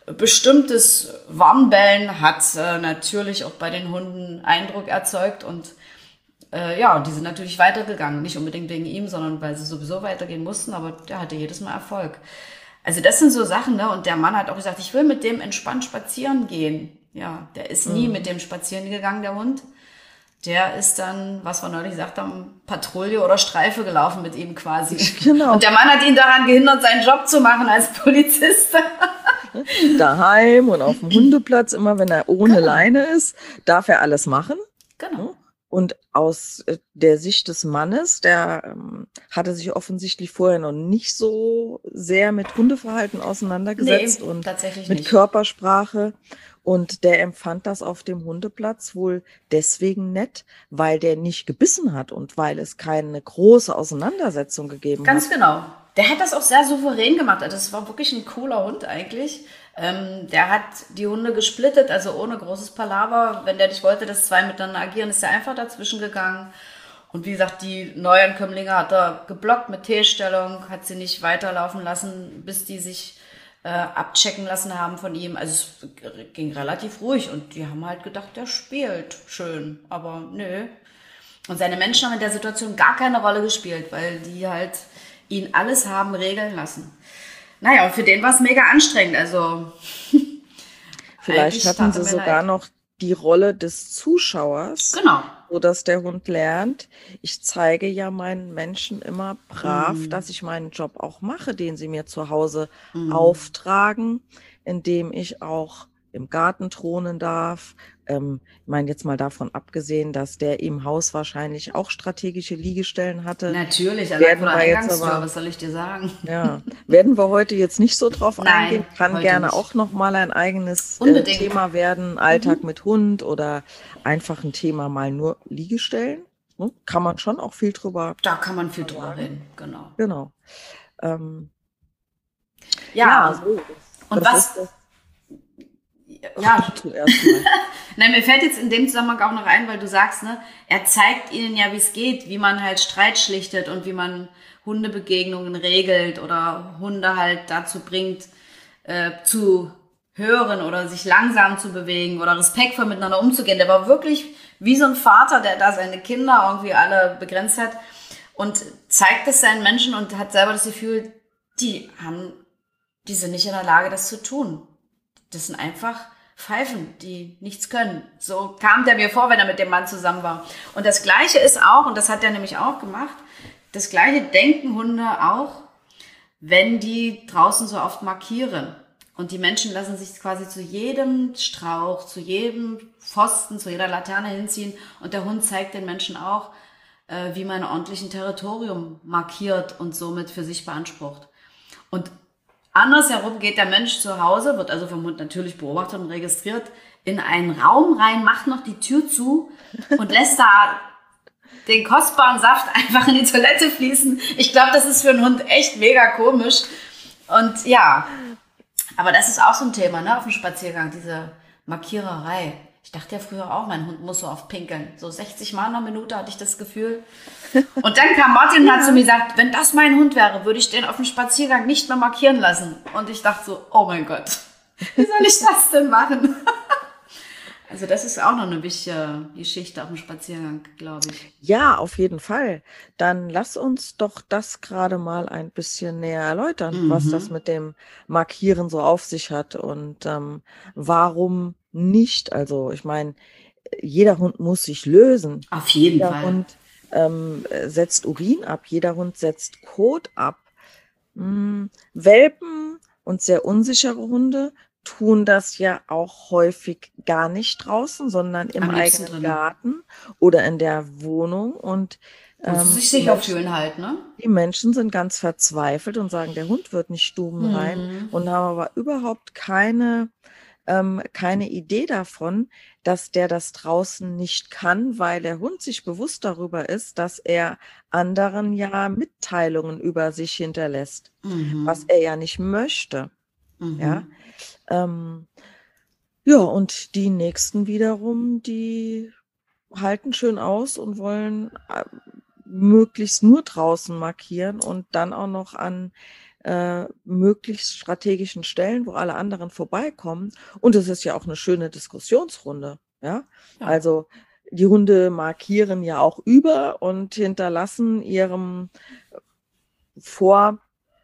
bestimmtes Warnbellen hat äh, natürlich auch bei den Hunden Eindruck erzeugt. Und äh, ja, die sind natürlich weitergegangen. Nicht unbedingt wegen ihm, sondern weil sie sowieso weitergehen mussten. Aber der hatte jedes Mal Erfolg. Also das sind so Sachen. Ne? Und der Mann hat auch gesagt, ich will mit dem entspannt spazieren gehen. Ja, der ist nie mhm. mit dem spazieren gegangen, der Hund. Der ist dann, was wir neulich gesagt haben, Patrouille oder Streife gelaufen mit ihm quasi. Genau. Und der Mann hat ihn daran gehindert, seinen Job zu machen als Polizist. Daheim und auf dem Hundeplatz, immer wenn er ohne genau. Leine ist, darf er alles machen. Genau. Und aus äh, der Sicht des Mannes, der ähm, hatte sich offensichtlich vorher noch nicht so sehr mit Hundeverhalten auseinandergesetzt Nee, und tatsächlich mit nicht. Körpersprache. Und der empfand das auf dem Hundeplatz wohl deswegen nett, weil der nicht gebissen hat und weil es keine große Auseinandersetzung gegeben Ganz hat. genau. Der hat das auch sehr souverän gemacht. Also das war wirklich ein cooler Hund eigentlich. Ähm, der hat die Hunde gesplittet, also ohne großes Palaver. Wenn der nicht wollte, dass zwei miteinander agieren, ist er einfach dazwischen gegangen. Und wie gesagt, die Neuankömmlinge hat er geblockt mit T-Stellung, hat sie nicht weiterlaufen lassen, bis die sich äh, abchecken lassen haben von ihm. Also es ging relativ ruhig und die haben halt gedacht, der spielt schön, aber nö. Und seine Menschen haben in der Situation gar keine Rolle gespielt, weil die halt ihn alles haben regeln lassen. Naja, und für den war es mega anstrengend. Also Vielleicht eigentlich hatten tat er sie mir sogar leid. noch die Rolle des Zuschauers, Genau. so dass der Hund lernt, ich zeige ja meinen Menschen immer brav, dass ich meinen Job auch mache, den sie mir zu Hause auftragen, indem ich auch im Garten thronen darf. Ähm, ich meine, jetzt mal davon abgesehen, dass der im Haus wahrscheinlich auch strategische Liegestellen hatte, Natürlich, er lag vor werden der wir jetzt Eingangstür, aber was soll ich dir sagen? ja, werden wir heute jetzt nicht so drauf eingehen. Nein, Kann heute gerne nicht. auch noch mal ein eigenes äh, Unbedingt. Thema werden, Alltag mit Hund oder einfach ein Thema mal nur Liegestellen. Ne? Kann man schon auch viel drüber Da kann man viel drüber sagen. reden, genau. Genau. Ähm, Ja, ja, und, so, das, und das was, ist das. Ach, ja, du zuerst mal. nein, mir fällt jetzt in dem Zusammenhang auch noch ein, weil du sagst, ne, er zeigt ihnen ja, wie es geht, wie man halt Streit schlichtet und wie man Hundebegegnungen regelt oder Hunde halt dazu bringt, äh, zu hören oder sich langsam zu bewegen oder respektvoll miteinander umzugehen. Der war wirklich wie so ein Vater, der da seine Kinder irgendwie alle begrenzt hat und zeigt es seinen Menschen und hat selber das Gefühl, die haben, die sind nicht in der Lage, das zu tun. Das sind einfach Pfeifen, die nichts können. So kam der mir vor, wenn er mit dem Mann zusammen war. Und das Gleiche ist auch, und das hat er nämlich auch gemacht, das Gleiche denken Hunde auch, wenn die draußen so oft markieren. Und die Menschen lassen sich quasi zu jedem Strauch, zu jedem Pfosten, zu jeder Laterne hinziehen. Und der Hund zeigt den Menschen auch, äh, wie man ordentlich ein Territorium markiert und somit für sich beansprucht. Und andersherum geht der Mensch zu Hause, wird also vom Hund natürlich beobachtet und registriert, in einen Raum rein, macht noch die Tür zu und lässt da den kostbaren Saft einfach in die Toilette fließen. Ich glaube, das ist für einen Hund echt mega komisch. Und ja, aber das ist auch so ein Thema, ne, auf dem Spaziergang, diese Markiererei. Ich dachte ja früher auch, mein Hund muss so oft pinkeln. So sechzig Mal in einer Minute hatte ich das Gefühl. Und dann kam Martin und hat zu mir gesagt, wenn das mein Hund wäre, würde ich den auf dem Spaziergang nicht mehr markieren lassen. Und ich dachte so, oh mein Gott, wie soll ich das denn machen? Also das ist auch noch eine wichtige Geschichte auf dem Spaziergang, glaube ich. Ja, auf jeden Fall. Dann lass uns doch das gerade mal ein bisschen näher erläutern, was das mit dem Markieren so auf sich hat und ähm, warum nicht. Also ich meine, jeder Hund muss sich lösen. Auf jeden Jeder Fall. Hund ähm, setzt Urin ab, jeder Hund setzt Kot ab. Hm, Welpen und sehr unsichere Hunde tun das ja auch häufig gar nicht draußen, sondern im Am liebsten eigenen drinnen. Garten oder in der Wohnung. Und Wo sie ähm, sich die sicher Menschen, fühlen halt, ne? die Menschen sind ganz verzweifelt und sagen, der Hund wird nicht stubenrein und haben aber überhaupt keine, ähm, keine Idee davon, dass der das draußen nicht kann, weil der Hund sich bewusst darüber ist, dass er anderen ja Mitteilungen über sich hinterlässt, was er ja nicht möchte. Ja, ähm, ja, und die Nächsten wiederum, die halten schön aus und wollen äh, möglichst nur draußen markieren und dann auch noch an äh, möglichst strategischen Stellen, wo alle anderen vorbeikommen. Und es ist ja auch eine schöne Diskussionsrunde. Ja, Ja. also die Hunde markieren ja auch über und hinterlassen ihrem Vormann,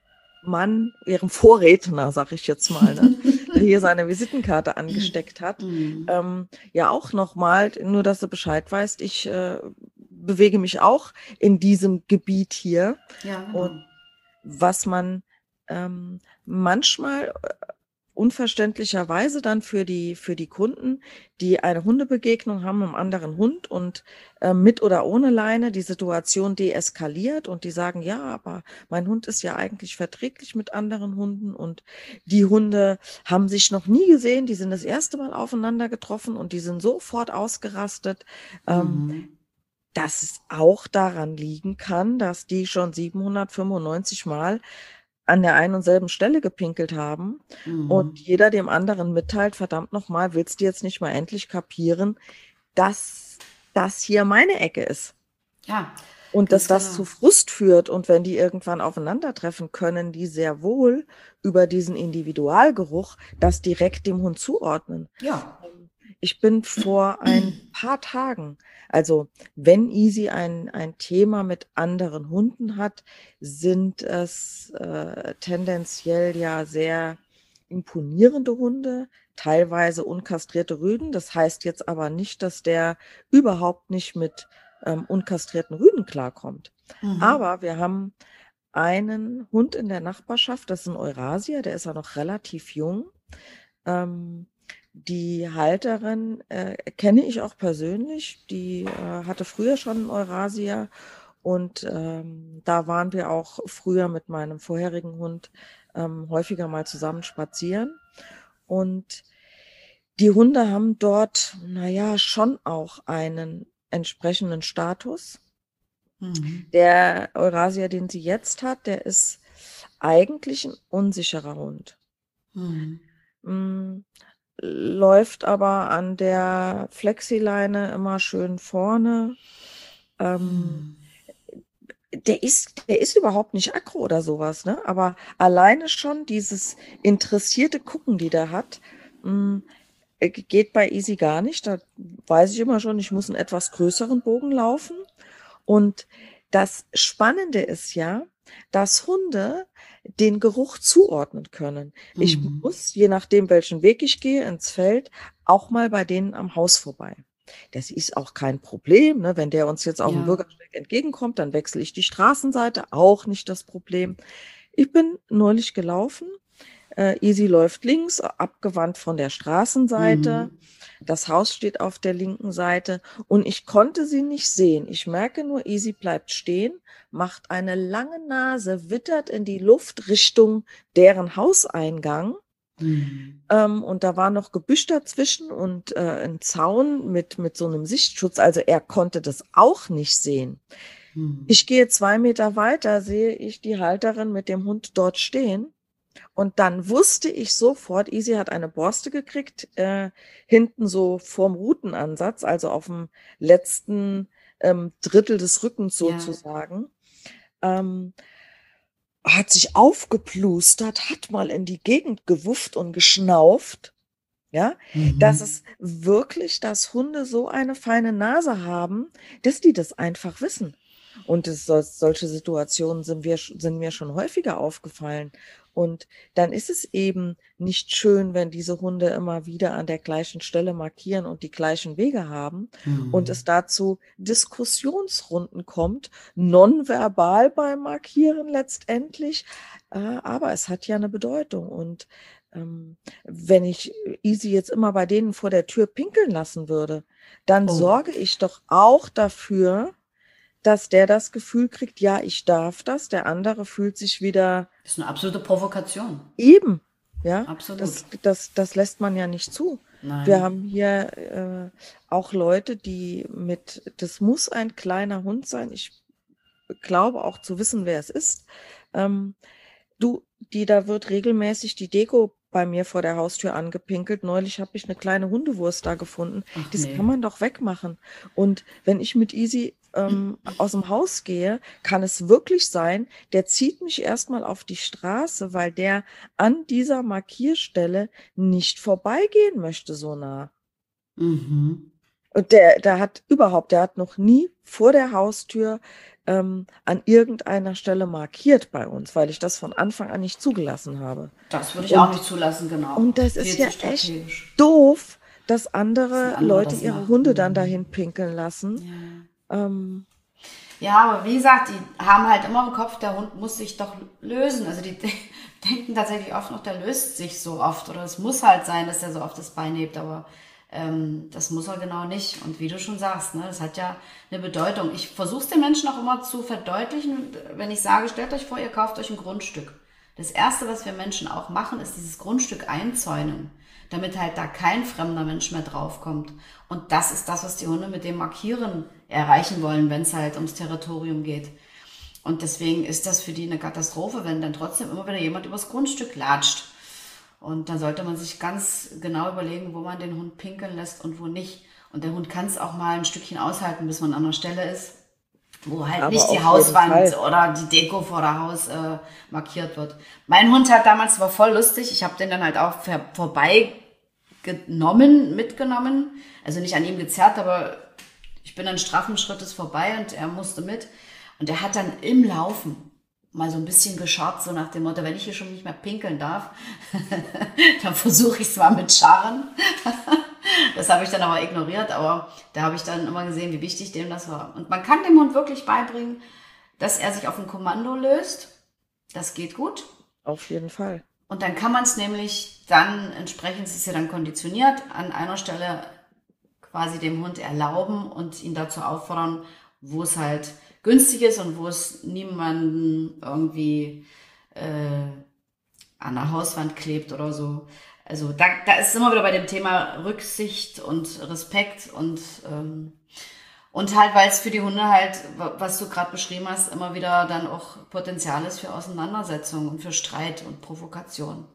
ihrem Vorredner, sag ich jetzt mal, ne, der hier seine Visitenkarte angesteckt hat, ähm, ja auch nochmal, nur dass du Bescheid weißt, ich äh, bewege mich auch in diesem Gebiet hier. Ja, genau. Und was man ähm, manchmal unverständlicherweise dann für die, für die Kunden, die eine Hundebegegnung haben mit einem anderen Hund und äh, mit oder ohne Leine die Situation deeskaliert und die sagen, ja, aber mein Hund ist ja eigentlich verträglich mit anderen Hunden und die Hunde haben sich noch nie gesehen, die sind das erste Mal aufeinander getroffen und die sind sofort ausgerastet. Ähm, Mhm. dass es auch daran liegen kann, dass die schon siebenhundertfünfundneunzig Mal an der einen und selben Stelle gepinkelt haben und Mhm. jeder dem anderen mitteilt, verdammt nochmal, willst du jetzt nicht mal endlich kapieren, dass das hier meine Ecke ist? Ja, Und dass ganz das genau. zu Frust führt und wenn die irgendwann aufeinandertreffen, können die sehr wohl über diesen Individualgeruch das direkt dem Hund zuordnen. Ja. Ähm, Ich bin vor ein paar Tagen, also wenn Easy ein, ein Thema mit anderen Hunden hat, sind es äh, tendenziell ja sehr imponierende Hunde, teilweise unkastrierte Rüden. Das heißt jetzt aber nicht, dass der überhaupt nicht mit ähm, unkastrierten Rüden klarkommt. Mhm. Aber wir haben einen Hund in der Nachbarschaft, das ist ein Eurasier, der ist ja noch relativ jung. Ähm, die Halterin äh, kenne ich auch persönlich, die äh, hatte früher schon einen Eurasier und ähm, da waren wir auch früher mit meinem vorherigen Hund ähm, häufiger mal zusammen spazieren. Und die Hunde haben dort, naja, schon auch einen entsprechenden Status. Mhm. Der Eurasier, den sie jetzt hat, der ist eigentlich ein unsicherer Hund. Mhm. Mm, läuft aber an der Flexileine immer schön vorne. Ähm, Mhm. der ist, der ist überhaupt nicht aggro oder sowas, ne? Aber alleine schon dieses interessierte Gucken, die der hat, mm, äh, geht bei Easy gar nicht. Da weiß ich immer schon, ich muss einen etwas größeren Bogen laufen. Und das Spannende ist ja, dass Hunde den Geruch zuordnen können. Ich Mhm. muss, je nachdem, welchen Weg ich gehe, ins Feld, auch mal bei denen am Haus vorbei. Das ist auch kein Problem, ne? Wenn der uns jetzt auf dem Ja. Bürgersteig entgegenkommt, dann wechsle ich die Straßenseite, auch nicht das Problem. Ich bin neulich gelaufen. Äh, Easy läuft links, abgewandt von der Straßenseite. Mhm. Das Haus steht auf der linken Seite und ich konnte sie nicht sehen. Ich merke nur, Easy bleibt stehen, macht eine lange Nase, wittert in die Luft Richtung deren Hauseingang. Mhm. Ähm, und da war noch Gebüsch dazwischen und äh, ein Zaun mit, mit so einem Sichtschutz. Also er konnte das auch nicht sehen. Mhm. Ich gehe zwei Meter weiter, sehe ich die Halterin mit dem Hund dort stehen. Und dann wusste ich sofort, Easy hat eine Borste gekriegt, äh, hinten so vorm Rutenansatz, also auf dem letzten ähm, Drittel des Rückens Ja. sozusagen. Ähm, hat sich aufgeplustert, hat mal in die Gegend gewufft und geschnauft. Ja, Mhm. dass es wirklich, dass Hunde so eine feine Nase haben, dass die das einfach wissen. Und es, sol- solche Situationen sind, wir, sind mir schon häufiger aufgefallen. Und dann ist es eben nicht schön, wenn diese Hunde immer wieder an der gleichen Stelle markieren und die gleichen Wege haben und Mhm. es dazu Diskussionsrunden kommt, nonverbal beim Markieren letztendlich. Äh, aber es hat ja eine Bedeutung. Und ähm, wenn ich Easy jetzt immer bei denen vor der Tür pinkeln lassen würde, dann Oh, sorge ich doch auch dafür, dass der das Gefühl kriegt, ja, ich darf das. Der andere fühlt sich wieder das ist eine absolute Provokation. eben. Ja, Absolut. das, das, das lässt man ja nicht zu. Wir Nein. haben hier äh, auch Leute, die mit, das muss ein kleiner Hund sein. Ich glaube auch zu wissen, wer es ist. Ähm, du, die, da wird regelmäßig die Deko bei mir vor der Haustür angepinkelt. Neulich habe ich eine kleine Hundewurst da gefunden. Ach Das nee. kann man doch wegmachen. Und wenn ich mit Easy ähm, aus dem Haus gehe, kann es wirklich sein, der zieht mich erstmal auf die Straße, weil der an dieser Markierstelle nicht vorbeigehen möchte so nah. Mhm. Und der, der hat überhaupt, der hat noch nie vor der Haustür ähm, an irgendeiner Stelle markiert bei uns, weil ich das von Anfang an nicht zugelassen habe. Das würde ich auch Und, nicht zulassen, genau. und das Viel ist zu ja echt strategisch. doof, dass Dass andere ein anderer Leute das ihre macht. Hunde dann Mhm. dahin pinkeln lassen. Ja. Ähm, Ja, aber wie gesagt, die haben halt immer im Kopf, der Hund muss sich doch lösen. Also die denken tatsächlich oft noch, der löst sich so oft oder es muss halt sein, dass der so oft das Bein hebt, aber ähm, das muss er genau nicht. Und wie du schon sagst, ne, das hat ja eine Bedeutung. Ich versuche es den Menschen auch immer zu verdeutlichen, wenn ich sage, stellt euch vor, ihr kauft euch ein Grundstück. Das Erste, was wir Menschen auch machen, ist dieses Grundstück einzäunen, damit halt da kein fremder Mensch mehr draufkommt. Und das ist das, was die Hunde mit dem Markieren erreichen wollen, wenn es halt ums Territorium geht. Und deswegen ist das für die eine Katastrophe, wenn dann trotzdem immer wieder jemand übers Grundstück latscht. Und dann sollte man sich ganz genau überlegen, wo man den Hund pinkeln lässt und wo nicht. Und der Hund kann es auch mal ein Stückchen aushalten, bis man an einer Stelle ist, wo halt Aber nicht die auf jeden Hauswand Fall. oder die Deko vor der Haus äh, markiert wird. Mein Hund hat damals, war voll lustig, ich habe den dann halt auch ver- vorbei genommen, mitgenommen. Also nicht an ihm gezerrt, aber ich bin dann straffen Schrittes vorbei und er musste mit. Und er hat dann im Laufen mal so ein bisschen gescharrt, so nach dem Motto, wenn ich hier schon nicht mehr pinkeln darf, dann versuche ich es mal mit Scharren. Das habe ich dann aber ignoriert, aber da habe ich dann immer gesehen, wie wichtig dem das war. Und man kann dem Hund wirklich beibringen, dass er sich auf ein Kommando löst. Das geht gut. Auf jeden Fall. Und dann kann man es nämlich dann, entsprechend ist es ja dann konditioniert, an einer Stelle quasi dem Hund erlauben und ihn dazu auffordern, wo es halt günstig ist und wo es niemanden irgendwie äh, an der Hauswand klebt oder so. Also da, da ist es immer wieder bei dem Thema Rücksicht und Respekt und ähm, und halt, weil es für die Hunde halt, was du gerade beschrieben hast, immer wieder dann auch Potenzial ist für Auseinandersetzung und für Streit und Provokation.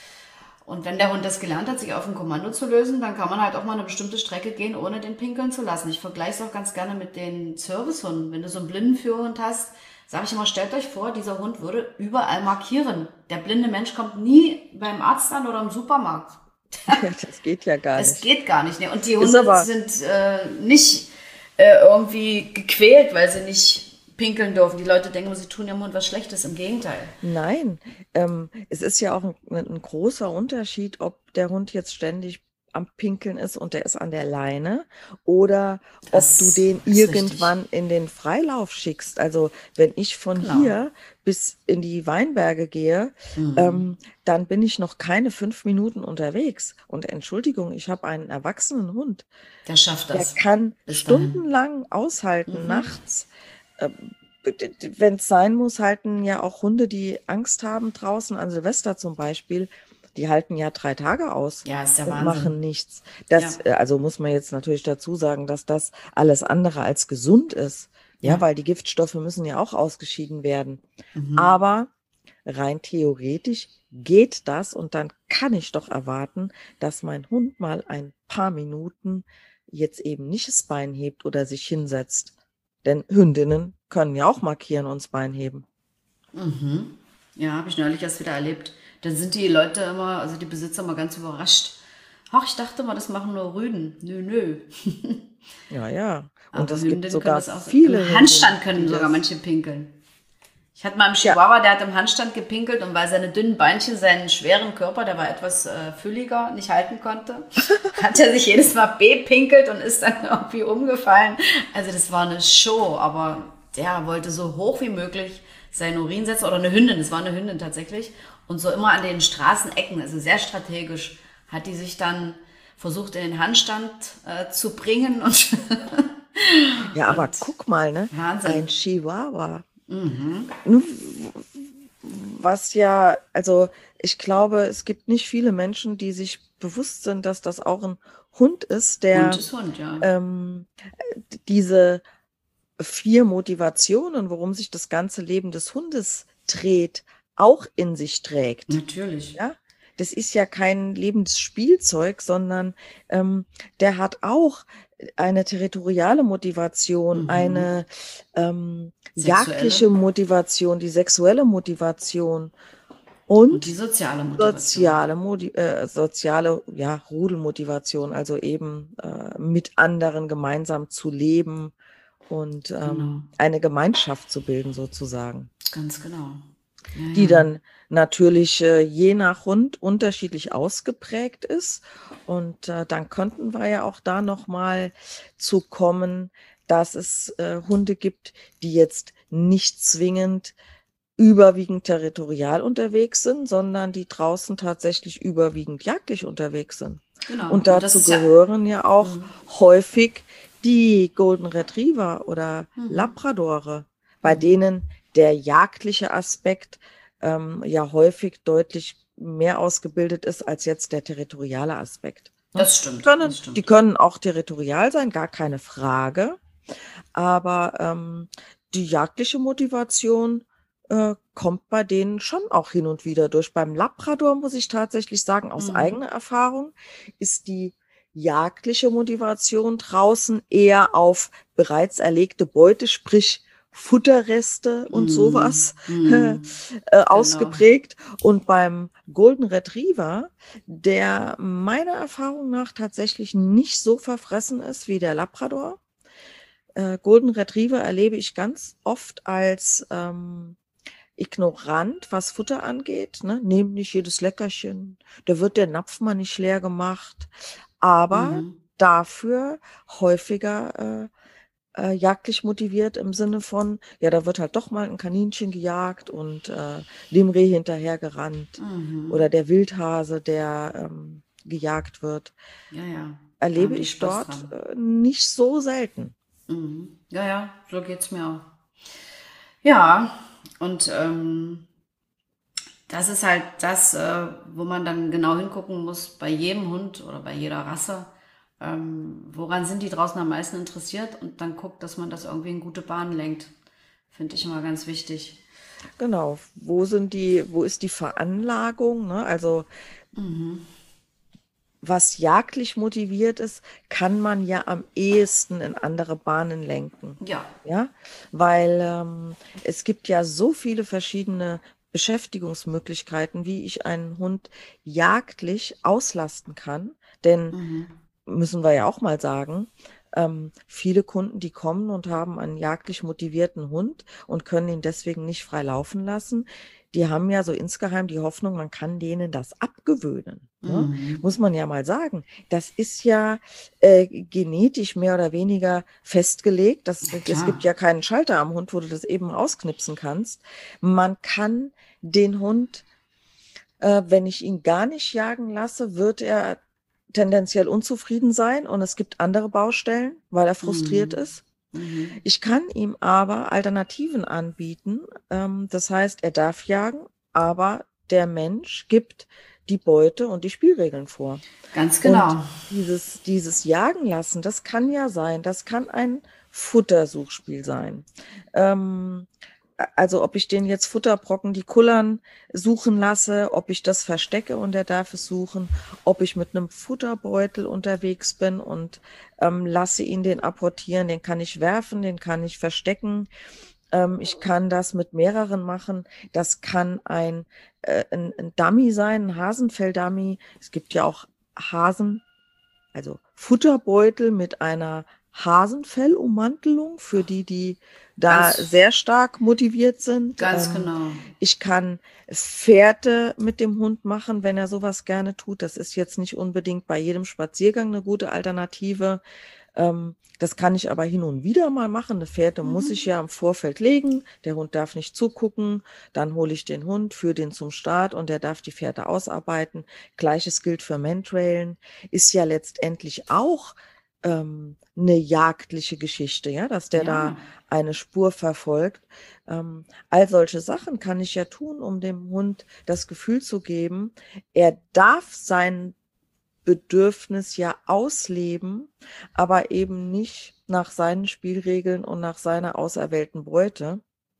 Und wenn der Hund das gelernt hat, sich auf ein Kommando zu lösen, dann kann man halt auch mal eine bestimmte Strecke gehen, ohne den pinkeln zu lassen. Ich vergleiche es auch ganz gerne mit den Servicehunden. Wenn du so einen Blindenführerhund hast, sage ich immer, stellt euch vor, dieser Hund würde überall markieren. Der blinde Mensch kommt nie beim Arzt an oder im Supermarkt. Das geht ja gar Es nicht. geht gar nicht. Ne? Und die Ist Hunde aber- sind äh, nicht äh, irgendwie gequält, weil sie nicht pinkeln dürfen. Die Leute denken, sie tun ihrem Hund was Schlechtes. Im Gegenteil. Nein, ähm, es ist ja auch ein, ein großer Unterschied, ob der Hund jetzt ständig am Pinkeln ist und der ist an der Leine oder Das ob du den ist irgendwann in den Freilauf schickst. Also wenn ich von Genau. hier bis in die Weinberge gehe, Mhm. ähm, dann bin ich noch keine fünf Minuten unterwegs. Und Entschuldigung, ich habe einen erwachsenen Hund. Der schafft Der das. kann Bis dahin. stundenlang aushalten, Mhm. nachts. Wenn es sein muss, halten ja auch Hunde, die Angst haben draußen, an Silvester zum Beispiel, die halten ja drei Tage aus Ja, ist der und Wahnsinn. machen nichts. Das, Ja. äh, also muss man jetzt natürlich dazu sagen, dass das alles andere als gesund ist. Ja, Ja. weil die Giftstoffe müssen ja auch ausgeschieden werden. Mhm. Aber rein theoretisch geht das und dann kann ich doch erwarten, dass mein Hund mal ein paar Minuten jetzt eben nicht das Bein hebt oder sich hinsetzt. Denn Hündinnen können ja auch markieren und das Bein heben. Mhm. Ja, habe ich neulich erst wieder erlebt. Dann sind die Leute immer, also die Besitzer immer ganz überrascht. Ach, ich dachte mal, das machen nur Rüden. Nö, nö. Ja, ja. Aber Und es Hündinnen gibt können sogar das auch. viele Im Handstand Hündinnen, können die sogar das- manche pinkeln. Ich hatte mal einen Chihuahua, der hat im Handstand gepinkelt und weil seine dünnen Beinchen seinen schweren Körper, der war etwas äh, fülliger, nicht halten konnte, hat er sich jedes Mal bepinkelt und ist dann irgendwie umgefallen. Also das war eine Show, aber der wollte so hoch wie möglich seinen Urin setzen, oder eine Hündin, das war eine Hündin tatsächlich, und so immer an den Straßenecken, also sehr strategisch, hat die sich dann versucht in den Handstand äh, zu bringen und Ja, aber Und- guck mal, ne? Wahnsinn. Ein Chihuahua. Mhm. Nun, Was ja, also ich glaube, es gibt nicht viele Menschen, die sich bewusst sind, dass das auch ein Hund ist, der Hund ist Hund, ja. ähm, diese vier Motivationen, worum sich das ganze Leben des Hundes dreht, auch in sich trägt. Natürlich. Ja, das ist ja kein lebendes Spielzeug, sondern ähm, der hat auch eine territoriale Motivation, Mhm. eine ähm, Sexuelle. jagdliche Motivation, die sexuelle Motivation und, Und die soziale Motivation. soziale, Modi äh, soziale ja, Rudelmotivation, also eben äh, mit anderen gemeinsam zu leben und ähm, Genau. eine Gemeinschaft zu bilden sozusagen, Ganz genau. Ja, die ja. dann natürlich äh, je nach Hund unterschiedlich ausgeprägt ist. Und äh, dann könnten wir ja auch da nochmal zu kommen, dass es äh, Hunde gibt, die jetzt nicht zwingend überwiegend territorial unterwegs sind, sondern die draußen tatsächlich überwiegend jagdlich unterwegs sind. Genau. Und Und das dazu ist ja. gehören ja auch Mhm. häufig die Golden Retriever oder Mhm. Labradore, bei Mhm. denen der jagdliche Aspekt ähm, ja häufig deutlich mehr ausgebildet ist als jetzt der territoriale Aspekt. Ne? Das Die stimmt. können, Das die stimmt. können auch territorial sein, gar keine Frage. Aber ähm, die jagdliche Motivation äh, kommt bei denen schon auch hin und wieder durch. Beim Labrador muss ich tatsächlich sagen, aus Mhm. eigener Erfahrung ist die jagdliche Motivation draußen eher auf bereits erlegte Beute, sprich Futterreste und Mhm. sowas Mhm. äh, Genau. ausgeprägt. Und beim Golden Retriever, der meiner Erfahrung nach tatsächlich nicht so verfressen ist wie der Labrador. Äh, Golden Retriever erlebe ich ganz oft als ähm, ignorant, was Futter angeht. Ne? Nehmen nicht jedes Leckerchen. Da wird der Napf mal nicht leer gemacht. Aber Mhm. dafür häufiger äh, äh, jagdlich motiviert im Sinne von, ja, da wird halt doch mal ein Kaninchen gejagt und äh, dem Reh hinterhergerannt. Mhm. Oder der Wildhase, der ähm, gejagt wird. Ja, ja. Da Erlebe haben die ich Spaß dort dran. äh, nicht so selten. Mhm. Ja, ja, so geht's mir auch. Ja, und ähm, das ist halt das, äh, wo man dann genau hingucken muss bei jedem Hund oder bei jeder Rasse. Ähm, woran sind die draußen am meisten interessiert? Und dann guckt, dass man das irgendwie in gute Bahnen lenkt. Finde ich immer ganz wichtig. Genau, wo sind die, wo ist die Veranlagung, ne? Also was jagdlich motiviert ist, kann man ja am ehesten in andere Bahnen lenken. Ja. Ja, weil ähm, es gibt ja so viele verschiedene Beschäftigungsmöglichkeiten, wie ich einen Hund jagdlich auslasten kann. Denn Mhm. müssen wir ja auch mal sagen, ähm, viele Kunden, die kommen und haben einen jagdlich motivierten Hund und können ihn deswegen nicht frei laufen lassen, die haben ja so insgeheim die Hoffnung, man kann denen das abgewöhnen. Ne? Mhm. Muss man ja mal sagen. Das ist ja äh, genetisch mehr oder weniger festgelegt. Das, Ja, es klar. gibt ja keinen Schalter am Hund, wo du das eben ausknipsen kannst. Man kann den Hund, äh, wenn ich ihn gar nicht jagen lasse, wird er tendenziell unzufrieden sein und es gibt andere Baustellen, weil er frustriert Mhm. ist. Mhm. Ich kann ihm aber Alternativen anbieten. Ähm, das heißt, er darf jagen, aber der Mensch gibt die Beute und die Spielregeln vor. Ganz Und genau. dieses, dieses Jagen lassen, das kann ja sein, das kann ein Futtersuchspiel sein. Ähm, also ob ich den jetzt Futterbrocken, die kullern, suchen lasse, ob ich das verstecke und er darf es suchen, ob ich mit einem Futterbeutel unterwegs bin und ähm, lasse ihn den apportieren, den kann ich werfen, den kann ich verstecken. Ähm, ich kann das mit mehreren machen. Das kann ein, äh, ein, ein Dummy sein, ein Hasenfell-Dummy. Es gibt ja auch Hasen, also Futterbeutel mit einer Hasenfellummantelung für die, die da Ganz, sehr stark motiviert sind. ganz Ähm, genau. ich kann Fährte mit dem Hund machen, wenn er sowas gerne tut. Das ist jetzt nicht unbedingt bei jedem Spaziergang eine gute Alternative. Ähm, das kann ich aber hin und wieder mal machen. Eine Fährte muss ich ja im Vorfeld legen. Der Hund darf nicht zugucken. Dann hole ich den Hund, führe den zum Start und der darf die Fährte ausarbeiten. Gleiches gilt für Mantrailen. Ist ja letztendlich auch ähm, eine jagdliche Geschichte, ja, dass der da Ja. eine Spur verfolgt. Ähm, all solche Sachen kann ich ja tun, um dem Hund das Gefühl zu geben, er darf sein Bedürfnis ja ausleben, aber eben nicht nach seinen Spielregeln und nach seiner auserwählten Beute.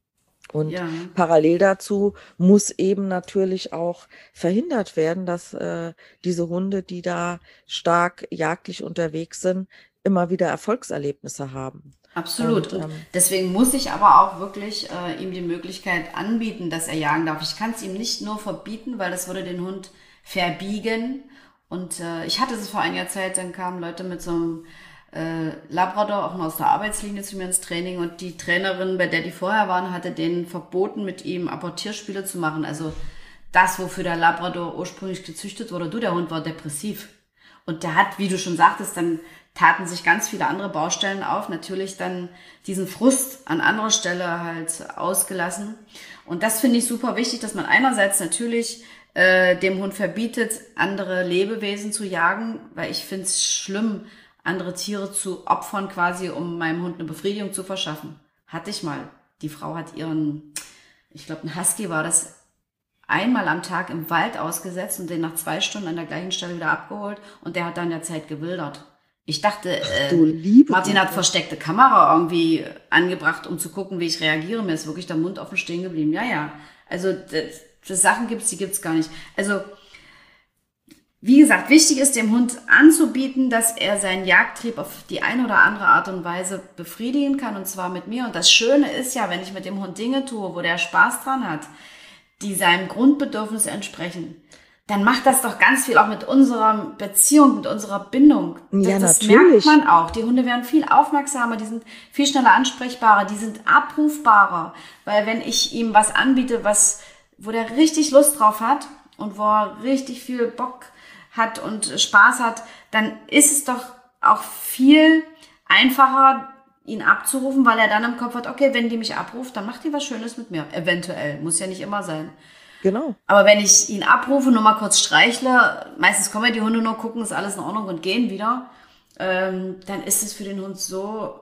Und Ja. parallel dazu muss eben natürlich auch verhindert werden, dass äh, diese Hunde, die da stark jagdlich unterwegs sind, immer wieder Erfolgserlebnisse haben. Absolut. Und Und ähm, deswegen muss ich aber auch wirklich äh, ihm die Möglichkeit anbieten, dass er jagen darf. Ich kann es ihm nicht nur verbieten, weil das würde den Hund verbiegen. Und äh, ich hatte es vor einiger Zeit, dann kamen Leute mit so einem äh, Labrador auch mal aus der Arbeitslinie zu mir ins Training und die Trainerin, bei der die vorher waren, hatte denen verboten, mit ihm Apportierspiele zu machen. Also das, wofür der Labrador ursprünglich gezüchtet wurde. Du, der Hund war depressiv. Und der hat, wie du schon sagtest, dann taten sich ganz viele andere Baustellen auf. Natürlich dann diesen Frust an anderer Stelle halt ausgelassen. Und das finde ich super wichtig, dass man einerseits natürlich äh, dem Hund verbietet, andere Lebewesen zu jagen, weil ich finde es schlimm, andere Tiere zu opfern quasi, um meinem Hund eine Befriedigung zu verschaffen. Hatte ich mal. Die Frau hat ihren, ich glaube ein Husky war das, einmal am Tag im Wald ausgesetzt und den nach zwei Stunden an der gleichen Stelle wieder abgeholt und der hat dann in der Zeit gewildert. Ich dachte, äh, Martin hat versteckte Kamera irgendwie angebracht, um zu gucken, wie ich reagiere. Mir ist wirklich der Mund offen stehen geblieben. Ja, ja. Also das, das Sachen gibt's, die gibt's gar nicht. Also wie gesagt, wichtig ist dem Hund anzubieten, dass er seinen Jagdtrieb auf die eine oder andere Art und Weise befriedigen kann und zwar mit mir. Und das Schöne ist ja, wenn ich mit dem Hund Dinge tue, wo der Spaß dran hat, die seinem Grundbedürfnis entsprechen, dann macht das doch ganz viel auch mit unserer Beziehung, mit unserer Bindung. Das, Ja, das natürlich. merkt man auch. Die Hunde werden viel aufmerksamer, die sind viel schneller ansprechbarer, die sind abrufbarer. Weil wenn ich ihm was anbiete, was, wo der richtig Lust drauf hat und wo er richtig viel Bock hat und Spaß hat, dann ist es doch auch viel einfacher, ihn abzurufen, weil er dann im Kopf hat, okay, wenn die mich abruft, dann macht die was Schönes mit mir. Eventuell. Muss ja nicht immer sein. Genau. Aber wenn ich ihn abrufe, nur mal kurz streichle, meistens kommen ja die Hunde nur, gucken, ist alles in Ordnung und gehen wieder, ähm, dann ist es für den Hund so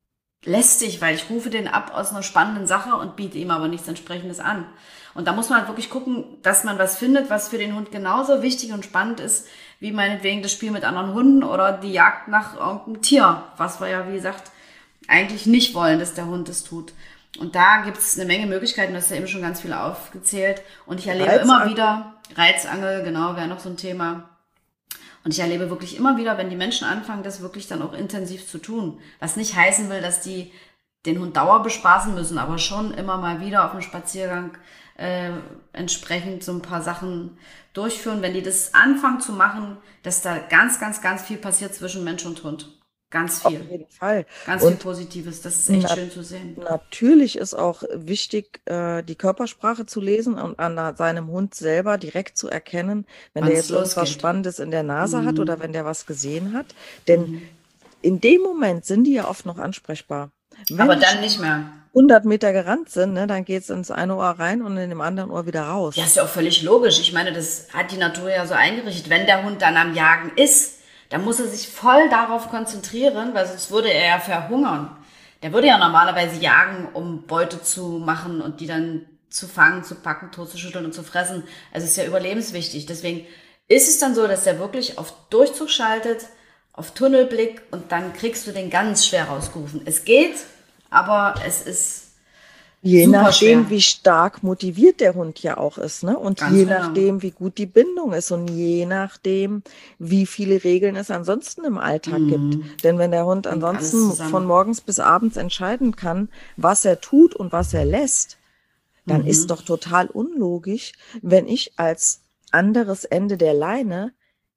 lästig, weil ich rufe den ab aus einer spannenden Sache und biete ihm aber nichts Entsprechendes an. Und da muss man halt wirklich gucken, dass man was findet, was für den Hund genauso wichtig und spannend ist, wie meinetwegen das Spiel mit anderen Hunden oder die Jagd nach irgendeinem Tier, was wir ja, wie gesagt, eigentlich nicht wollen, dass der Hund es tut. Und da gibt es eine Menge Möglichkeiten, du hast ja eben schon ganz viele aufgezählt. Und ich erlebe Reizangel. immer wieder, Reizangel, genau, wäre noch so ein Thema. Und ich erlebe wirklich immer wieder, wenn die Menschen anfangen, das wirklich dann auch intensiv zu tun. Was nicht heißen will, dass die den Hund dauer bespaßen müssen, aber schon immer mal wieder auf dem Spaziergang äh, entsprechend so ein paar Sachen durchführen. Wenn die das anfangen zu machen, dass da ganz, ganz, ganz viel passiert zwischen Mensch und Hund. Ganz viel. Auf jeden Fall. Ganz viel Und Positives. Das ist echt na- schön zu sehen. natürlich ist auch wichtig, äh, die Körpersprache zu lesen und an der- seinem Hund selber direkt zu erkennen, wenn der Wann's jetzt irgendwas losgeht. Spannendes in der Nase hat Mhm. oder wenn der was gesehen hat. Denn Mhm. in dem Moment sind die ja oft noch ansprechbar. Wenn Aber die dann schon nicht mehr. hundert Meter gerannt sind, ne, dann geht's ins eine Ohr rein und in dem anderen Ohr wieder raus. Ja, ist ja auch völlig logisch. Ich meine, das hat die Natur ja so eingerichtet. Wenn der Hund dann am Jagen ist, dann muss er sich voll darauf konzentrieren, weil sonst würde er ja verhungern. Der würde ja normalerweise jagen, um Beute zu machen und die dann zu fangen, zu packen, totzuschütteln und zu fressen. Also es ist ja überlebenswichtig. Deswegen ist es dann so, dass er wirklich auf Durchzug schaltet, auf Tunnelblick und dann kriegst du den ganz schwer rausgerufen. Es geht, aber es ist Je super nachdem, schwer. wie stark motiviert der Hund ja auch ist, ne? Und Ganz je genau. nachdem, wie gut die Bindung ist und je nachdem, wie viele Regeln es ansonsten im Alltag gibt. Denn wenn der Hund Hängt alles ansonsten zusammen. von morgens bis abends entscheiden kann, was er tut und was er lässt, dann ist doch total unlogisch, wenn ich als anderes Ende der Leine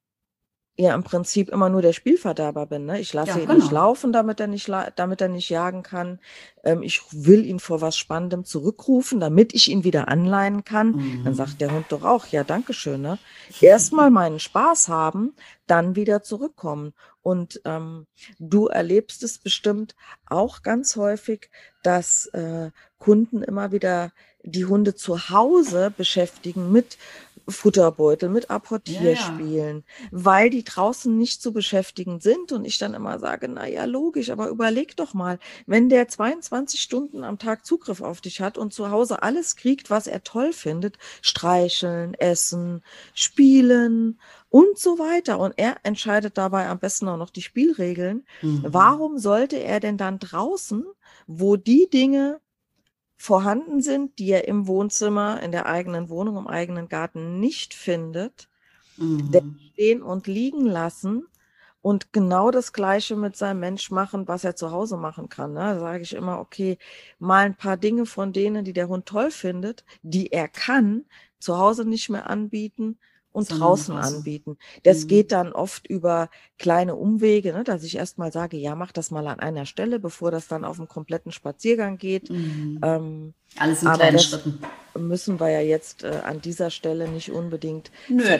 ja im Prinzip immer nur der Spielverderber bin. Ne? Ich lasse Ja, ihn nicht genau. laufen, damit er nicht, la- damit er nicht jagen kann. Ähm, ich will ihn vor was Spannendem zurückrufen, damit ich ihn wieder anleihen kann. Dann Mhm. sagt der Hund doch auch, ja, danke schön. Ne? Erstmal meinen Spaß haben, dann wieder zurückkommen. Und ähm, du erlebst es bestimmt auch ganz häufig, dass äh, Kunden immer wieder die Hunde zu Hause beschäftigen mit Futterbeutel, mit Apportierspielen, weil die draußen nicht zu beschäftigen sind. Und ich dann immer sage, na ja, logisch, aber überleg doch mal, wenn der zweiundzwanzig Stunden am Tag Zugriff auf dich hat und zu Hause alles kriegt, was er toll findet, streicheln, essen, spielen und so weiter. Und er entscheidet dabei am besten auch noch die Spielregeln. Mhm. Warum sollte er denn dann draußen, wo die Dinge vorhanden sind, die er im Wohnzimmer, in der eigenen Wohnung, im eigenen Garten nicht findet, denn Mhm. stehen und liegen lassen und genau das Gleiche mit seinem Mensch machen, was er zu Hause machen kann. Ne? Da sage ich immer, okay, mal ein paar Dinge von denen, die der Hund toll findet, die er kann, zu Hause nicht mehr anbieten und Sondern draußen draußen. anbieten. Das Mhm. geht dann oft über kleine Umwege, ne, dass ich erstmal sage, ja, mach das mal an einer Stelle, bevor das dann auf einen kompletten Spaziergang geht. Mhm. Ähm, Alles in aber kleinen das Schritten. müssen wir ja jetzt äh, an dieser Stelle nicht unbedingt Nö. vertiefen.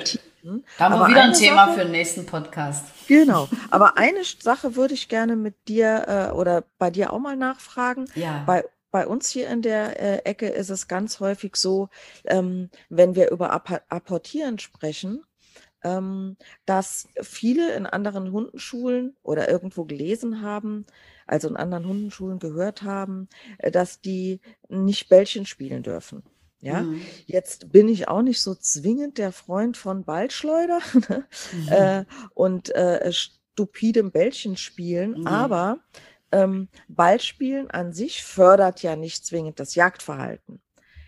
Hm? Da haben wir Aber wieder ein eine Thema Sache, für den nächsten Podcast. genau. Aber eine Sache würde ich gerne mit dir äh, oder bei dir auch mal nachfragen. Ja. Bei, bei uns hier in der äh, Ecke ist es ganz häufig so, ähm, wenn wir über App- Apportieren sprechen, ähm, dass viele in anderen Hundenschulen oder irgendwo gelesen haben, also in anderen Hundenschulen gehört haben, äh, dass die nicht Bällchen spielen dürfen. Ja, Mhm. jetzt bin ich auch nicht so zwingend der Freund von Ballschleuder ne? äh, und äh, stupidem Bällchen spielen, Nee. aber ähm, Ballspielen an sich fördert ja nicht zwingend das Jagdverhalten.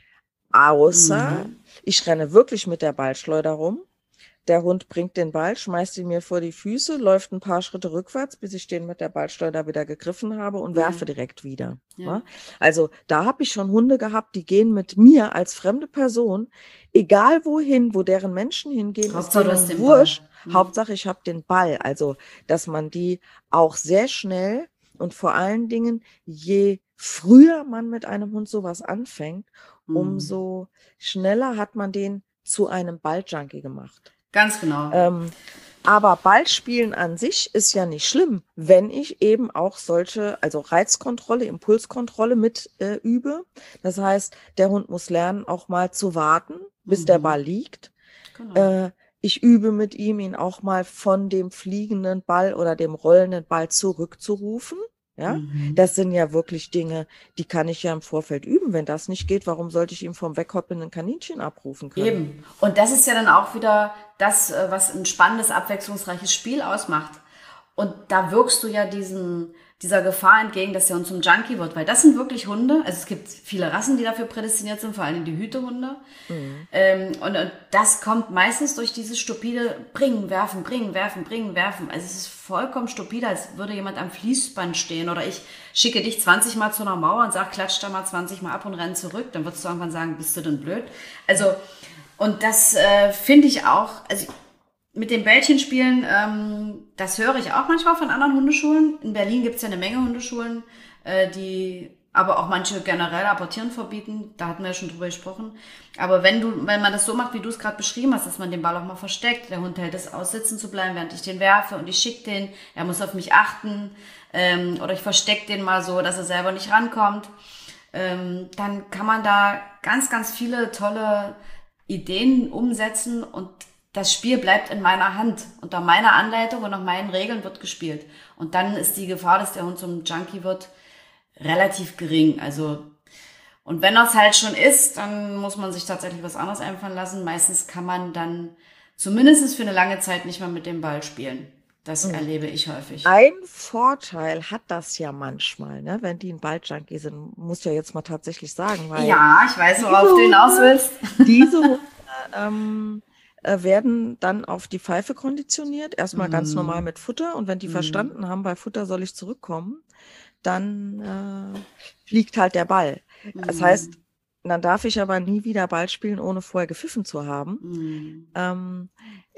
Außer Mhm. ich renne wirklich mit der Ballschleuder rum. Der Hund bringt den Ball, schmeißt ihn mir vor die Füße, läuft ein paar Schritte rückwärts, bis ich den mit der Ballschleuder wieder gegriffen habe und Ja. werfe direkt wieder. Ja. Ne? Also da habe ich schon Hunde gehabt, die gehen mit mir als fremde Person, egal wohin, wo deren Menschen hingehen, ist Hauptsache, du hast denen den Ball. wurscht. Mhm. Hauptsache, ich habe den Ball. Also, dass man die auch sehr schnell und vor allen Dingen, je früher man mit einem Hund sowas anfängt, Mhm. umso schneller hat man den zu einem Balljunkie gemacht. Ganz genau. Ähm, aber Ballspielen an sich ist ja nicht schlimm, wenn ich eben auch solche, also Reizkontrolle, Impulskontrolle mit äh, übe. Das heißt, der Hund muss lernen, auch mal zu warten, bis der Mhm. Ball liegt. Genau. Äh, ich übe mit ihm, ihn auch mal von dem fliegenden Ball oder dem rollenden Ball zurückzurufen. Ja, Mhm. das sind ja wirklich Dinge, die kann ich ja im Vorfeld üben. Wenn das nicht geht, warum sollte ich ihm vom weghoppenden Kaninchen abrufen können? Eben. Und das ist ja dann auch wieder das, äh, was ein spannendes, abwechslungsreiches Spiel ausmacht. Und da wirkst du ja diesen, dieser Gefahr entgegen, dass der Hund zum Junkie wird. Weil das sind wirklich Hunde. Also es gibt viele Rassen, die dafür prädestiniert sind, vor allem die Hütehunde. Mhm. Ähm, und, und das kommt meistens durch dieses stupide Bringen, Werfen, Bringen, Werfen, Bringen, Werfen. Also es ist vollkommen stupide, als würde jemand am Fließband stehen. Oder ich schicke dich zwanzig Mal zu einer Mauer und sag, klatsch da mal zwanzig Mal ab und renn zurück. Dann würdest du irgendwann sagen, bist du denn blöd? Also, und das äh, finde ich auch, also mit dem Bällchenspielen, ähm, das höre ich auch manchmal von anderen Hundeschulen. In Berlin gibt es ja eine Menge Hundeschulen, äh, die aber auch manche generell Apportieren verbieten. Da hatten wir ja schon drüber gesprochen. Aber wenn du, wenn man das so macht, wie du es gerade beschrieben hast, dass man den Ball auch mal versteckt, der Hund hält es aus, sitzen zu bleiben, während ich den werfe und ich schicke den, er muss auf mich achten, ähm, oder ich verstecke den mal so, dass er selber nicht rankommt, ähm, dann kann man da ganz, ganz viele tolle Ideen umsetzen und das Spiel bleibt in meiner Hand. Unter meiner Anleitung und nach meinen Regeln wird gespielt. Und dann ist die Gefahr, dass der Hund zum Junkie wird, relativ gering. Also, und wenn das halt schon ist, dann muss man sich tatsächlich was anderes einfallen lassen. Meistens kann man dann zumindest für eine lange Zeit nicht mehr mit dem Ball spielen. Das Mhm. erlebe ich häufig. Ein Vorteil hat das ja manchmal, ne? Wenn die ein Balljunkie sind, muss ich ja jetzt mal tatsächlich sagen, weil Ja, ich weiß, diese worauf du hinaus Hunde, willst. diese Hunde ähm, äh, werden dann auf die Pfeife konditioniert, erstmal ganz normal Mhm. mit Futter und wenn die Mhm. verstanden haben, bei Futter soll ich zurückkommen, dann äh, fliegt halt der Ball. Das heißt, Mhm. dann darf ich aber nie wieder Ball spielen, ohne vorher gepfiffen zu haben. Mhm. Ähm,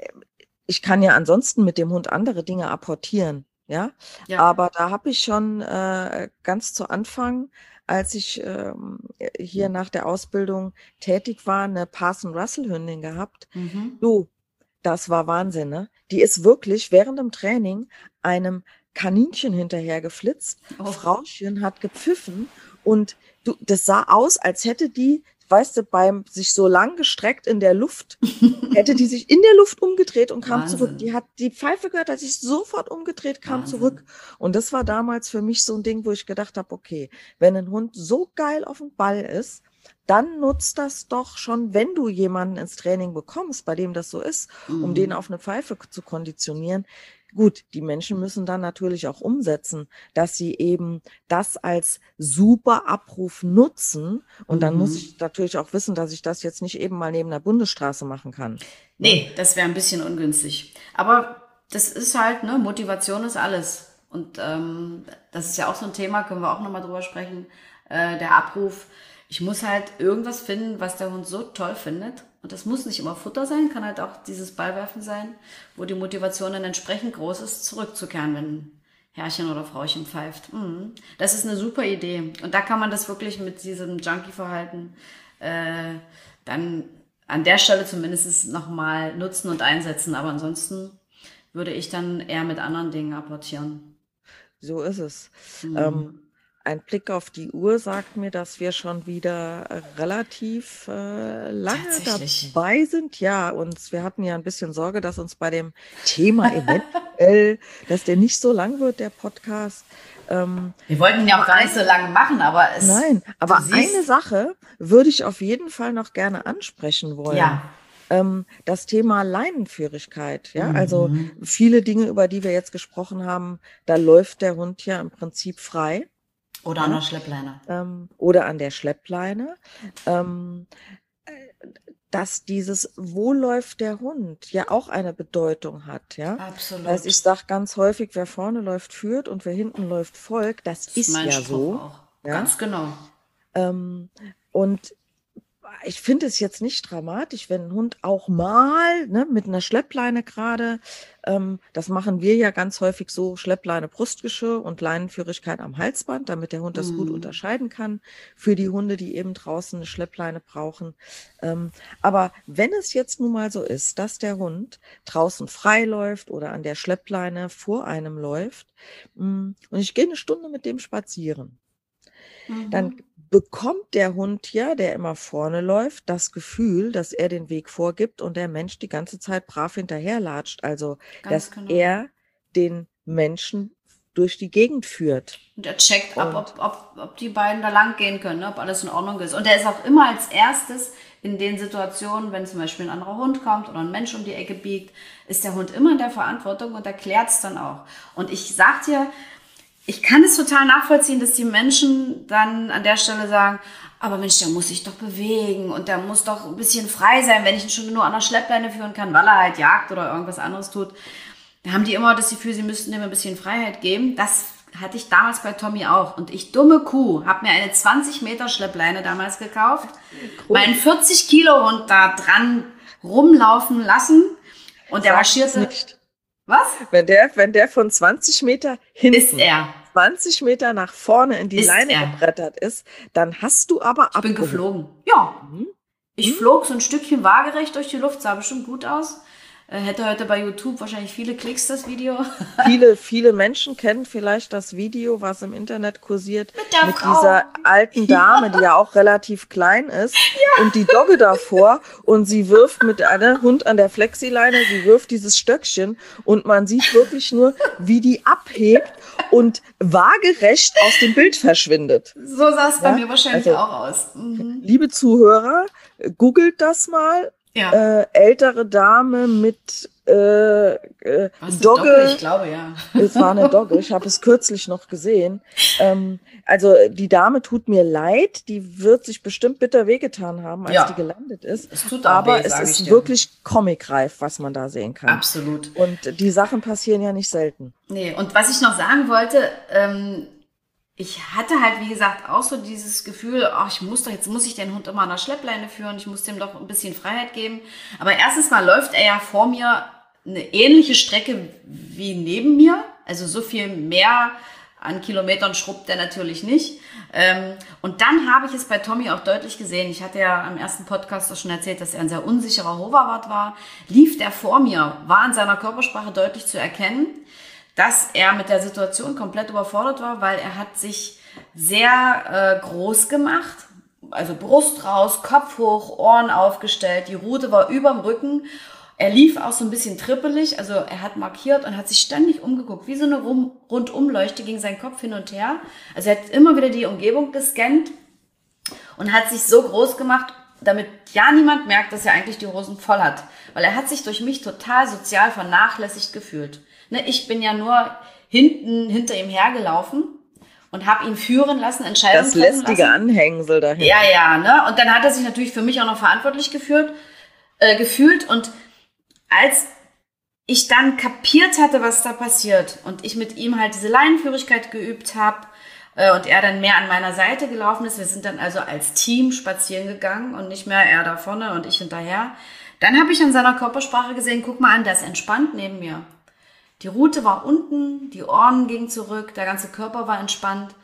ich kann ja ansonsten mit dem Hund andere Dinge apportieren, ja. Ja. Aber da habe ich schon äh, ganz zu Anfang, als ich ähm, hier nach der Ausbildung tätig war, eine Parson-Russell-Hündin gehabt. Mhm. Du, das war Wahnsinn, ne? Die ist wirklich während dem Training einem Kaninchen hinterher geflitzt. Oh. Frauchen hat gepfiffen und du, das sah aus, als hätte die, weißt du, beim sich so lang gestreckt in der Luft, hätte die sich in der Luft umgedreht und kam zurück. Wahnsinn. Die hat die Pfeife gehört, hat sich sofort umgedreht, kam Wahnsinn. zurück. Und das war damals für mich so ein Ding, wo ich gedacht habe, okay, wenn ein Hund so geil auf dem Ball ist, dann nutzt das doch schon, wenn du jemanden ins Training bekommst, bei dem das so ist, um den Mhm. auf eine Pfeife zu konditionieren. Gut, die Menschen müssen dann natürlich auch umsetzen, dass sie eben das als super Abruf nutzen. Und dann muss Mhm. ich natürlich auch wissen, dass ich das jetzt nicht eben mal neben der Bundesstraße machen kann. Ne? Nee, das wäre ein bisschen ungünstig. Aber das ist halt, ne, Motivation ist alles. Und ähm, das ist ja auch so ein Thema, können wir auch nochmal drüber sprechen, äh, der Abruf. Ich muss halt irgendwas finden, was der Hund so toll findet. Und das muss nicht immer Futter sein, kann halt auch dieses Ballwerfen sein, wo die Motivation dann entsprechend groß ist, zurückzukehren, wenn Herrchen oder Frauchen pfeift. Mhm. Das ist eine super Idee. Und da kann man das wirklich mit diesem Junkie-Verhalten äh, dann an der Stelle zumindest nochmal nutzen und einsetzen. Aber ansonsten würde ich dann eher mit anderen Dingen apportieren. So ist es. Mhm. Ähm, ein Blick auf die Uhr sagt mir, dass wir schon wieder äh, relativ äh, lange Tatsächlich. dabei sind. Ja, und wir hatten ja ein bisschen Sorge, dass uns bei dem Thema eventuell, dass der nicht so lang wird, der Podcast. Ähm, Wir wollten ihn ja auch gar nicht so lange machen, aber es... nein, aber du siehst- eine Sache würde ich auf jeden Fall noch gerne ansprechen wollen. Ja. Ähm, das Thema Leinenführigkeit. Ja, Mhm. also viele Dinge, über die wir jetzt gesprochen haben, da läuft der Hund ja im Prinzip frei. Oder an der Schleppleine. Ähm, oder an der Schleppleine, ähm, dass dieses Wo läuft der Hund ja auch eine Bedeutung hat. Ja? Absolut. Also ich sage ganz häufig, wer vorne läuft, führt und wer hinten läuft, folgt. Das, Das ist mein ja Spruch so. auch. Ja? Ganz genau. Ähm, und ich finde es jetzt nicht dramatisch, wenn ein Hund auch mal ne, mit einer Schleppleine gerade, ähm, das machen wir ja ganz häufig so, Schleppleine, Brustgeschirr und Leinenführigkeit am Halsband, damit der Hund das gut Mhm. unterscheiden kann für die Hunde, die eben draußen eine Schleppleine brauchen. Ähm, aber wenn es jetzt nun mal so ist, dass der Hund draußen frei läuft oder an der Schleppleine vor einem läuft mh, und ich gehe eine Stunde mit dem spazieren, Mhm. dann bekommt der Hund ja, der immer vorne läuft, das Gefühl, dass er den Weg vorgibt und der Mensch die ganze Zeit brav hinterherlatscht. Also, Ganz dass genau. er den Menschen durch die Gegend führt. Und er checkt ab, Und- ob, ob, ob die beiden da lang gehen können, ne? Ob alles in Ordnung ist. Und er ist auch immer als erstes in den Situationen, wenn zum Beispiel ein anderer Hund kommt oder ein Mensch um die Ecke biegt, ist der Hund immer in der Verantwortung und erklärt es dann auch. Und ich sag dir, ich kann es total nachvollziehen, dass die Menschen dann an der Stelle sagen, aber Mensch, der muss sich doch bewegen und der muss doch ein bisschen frei sein, wenn ich ihn schon nur an der Schleppleine führen kann, weil er halt jagt oder irgendwas anderes tut. Da haben die immer das Gefühl, sie müssten dem ein bisschen Freiheit geben. Das hatte ich damals bei Tommy auch. Und ich, dumme Kuh, habe mir eine zwanzig Meter Schleppleine damals gekauft, Cool. meinen vierzig Kilo Hund da dran rumlaufen lassen und der Sag's marschierte. nicht. Was? Wenn der, wenn der von zwanzig Meter hinten Ist er. zwanzig Meter nach vorne in die Ist Leine er. gebrettert ist, dann hast du aber Ich bin abgehoben. geflogen. Ja. Mhm. Ich flog so ein Stückchen waagerecht durch die Luft, sah bestimmt gut aus. Äh, hätte heute bei YouTube wahrscheinlich viele Klicks, das Video. Viele, viele Menschen kennen vielleicht das Video, was im Internet kursiert, Mit der Frau. dieser alten Dame, die ja auch relativ klein ist, und die Dogge davor, und sie wirft mit einem Hund an der Flexileine, sie wirft dieses Stöckchen und man sieht wirklich nur, wie die abhebt und waagerecht aus dem Bild verschwindet. So sah es bei Ja, mir wahrscheinlich also- auch aus. Mhm. Liebe Zuhörer, googelt das mal. Ja. Äh, ältere Dame mit äh, äh, Was, eine Dogge. Ich glaube, ja. Es war eine Dogge, ich habe es kürzlich noch gesehen. Ähm, also die Dame tut mir leid, die wird sich bestimmt bitter wehgetan haben, als Ja. die gelandet ist. Es tut auch Aber weh, es sag ich ist dir. wirklich comicreif, was man da sehen kann. Absolut. Und die Sachen passieren ja nicht selten. Nee, und was ich noch sagen wollte, ähm, ich hatte halt, wie gesagt, auch so dieses Gefühl, ach, ich muss doch, jetzt muss ich den Hund immer an der Schleppleine führen, ich muss dem doch ein bisschen Freiheit geben. Aber erstens mal läuft er ja vor mir eine ähnliche Strecke wie neben mir. Also so viel mehr an Kilometern schrubbt er natürlich nicht. Ähm, und dann habe ich es bei Tommy auch deutlich gesehen. Ich hatte ja am ersten Podcast auch schon erzählt, dass er ein sehr unsicherer Hoverwart war. Lief der vor mir, war an seiner Körpersprache deutlich zu erkennen, dass er mit der Situation komplett überfordert war, weil er hat sich sehr äh, groß gemacht, also Brust raus, Kopf hoch, Ohren aufgestellt, die Rute war überm Rücken. Er lief auch so ein bisschen trippelig, also er hat markiert und hat sich ständig umgeguckt, wie so eine Rum- Rundumleuchte ging sein Kopf hin und her. Also er hat immer wieder die Umgebung gescannt und hat sich so groß gemacht, damit ja niemand merkt, dass er eigentlich die Hosen voll hat. Weil er hat sich durch mich total sozial vernachlässigt gefühlt. Ne, ich bin ja nur hinten hinter ihm hergelaufen und habe ihn führen lassen, Entscheidungen Das treffen lästige lassen. Anhängsel dahin. Ja, ja, ne? Und dann hat er sich natürlich für mich auch noch verantwortlich geführt, äh, gefühlt. Und als ich dann kapiert hatte, was da passiert und ich mit ihm halt diese Leinenführigkeit geübt habe äh, und er dann mehr an meiner Seite gelaufen ist, wir sind dann also als Team spazieren gegangen und nicht mehr er da vorne und ich hinterher, dann habe ich an seiner Körpersprache gesehen, guck mal an, der ist entspannt neben mir. Die Rute war unten, die Ohren gingen zurück, der ganze Körper war entspannt.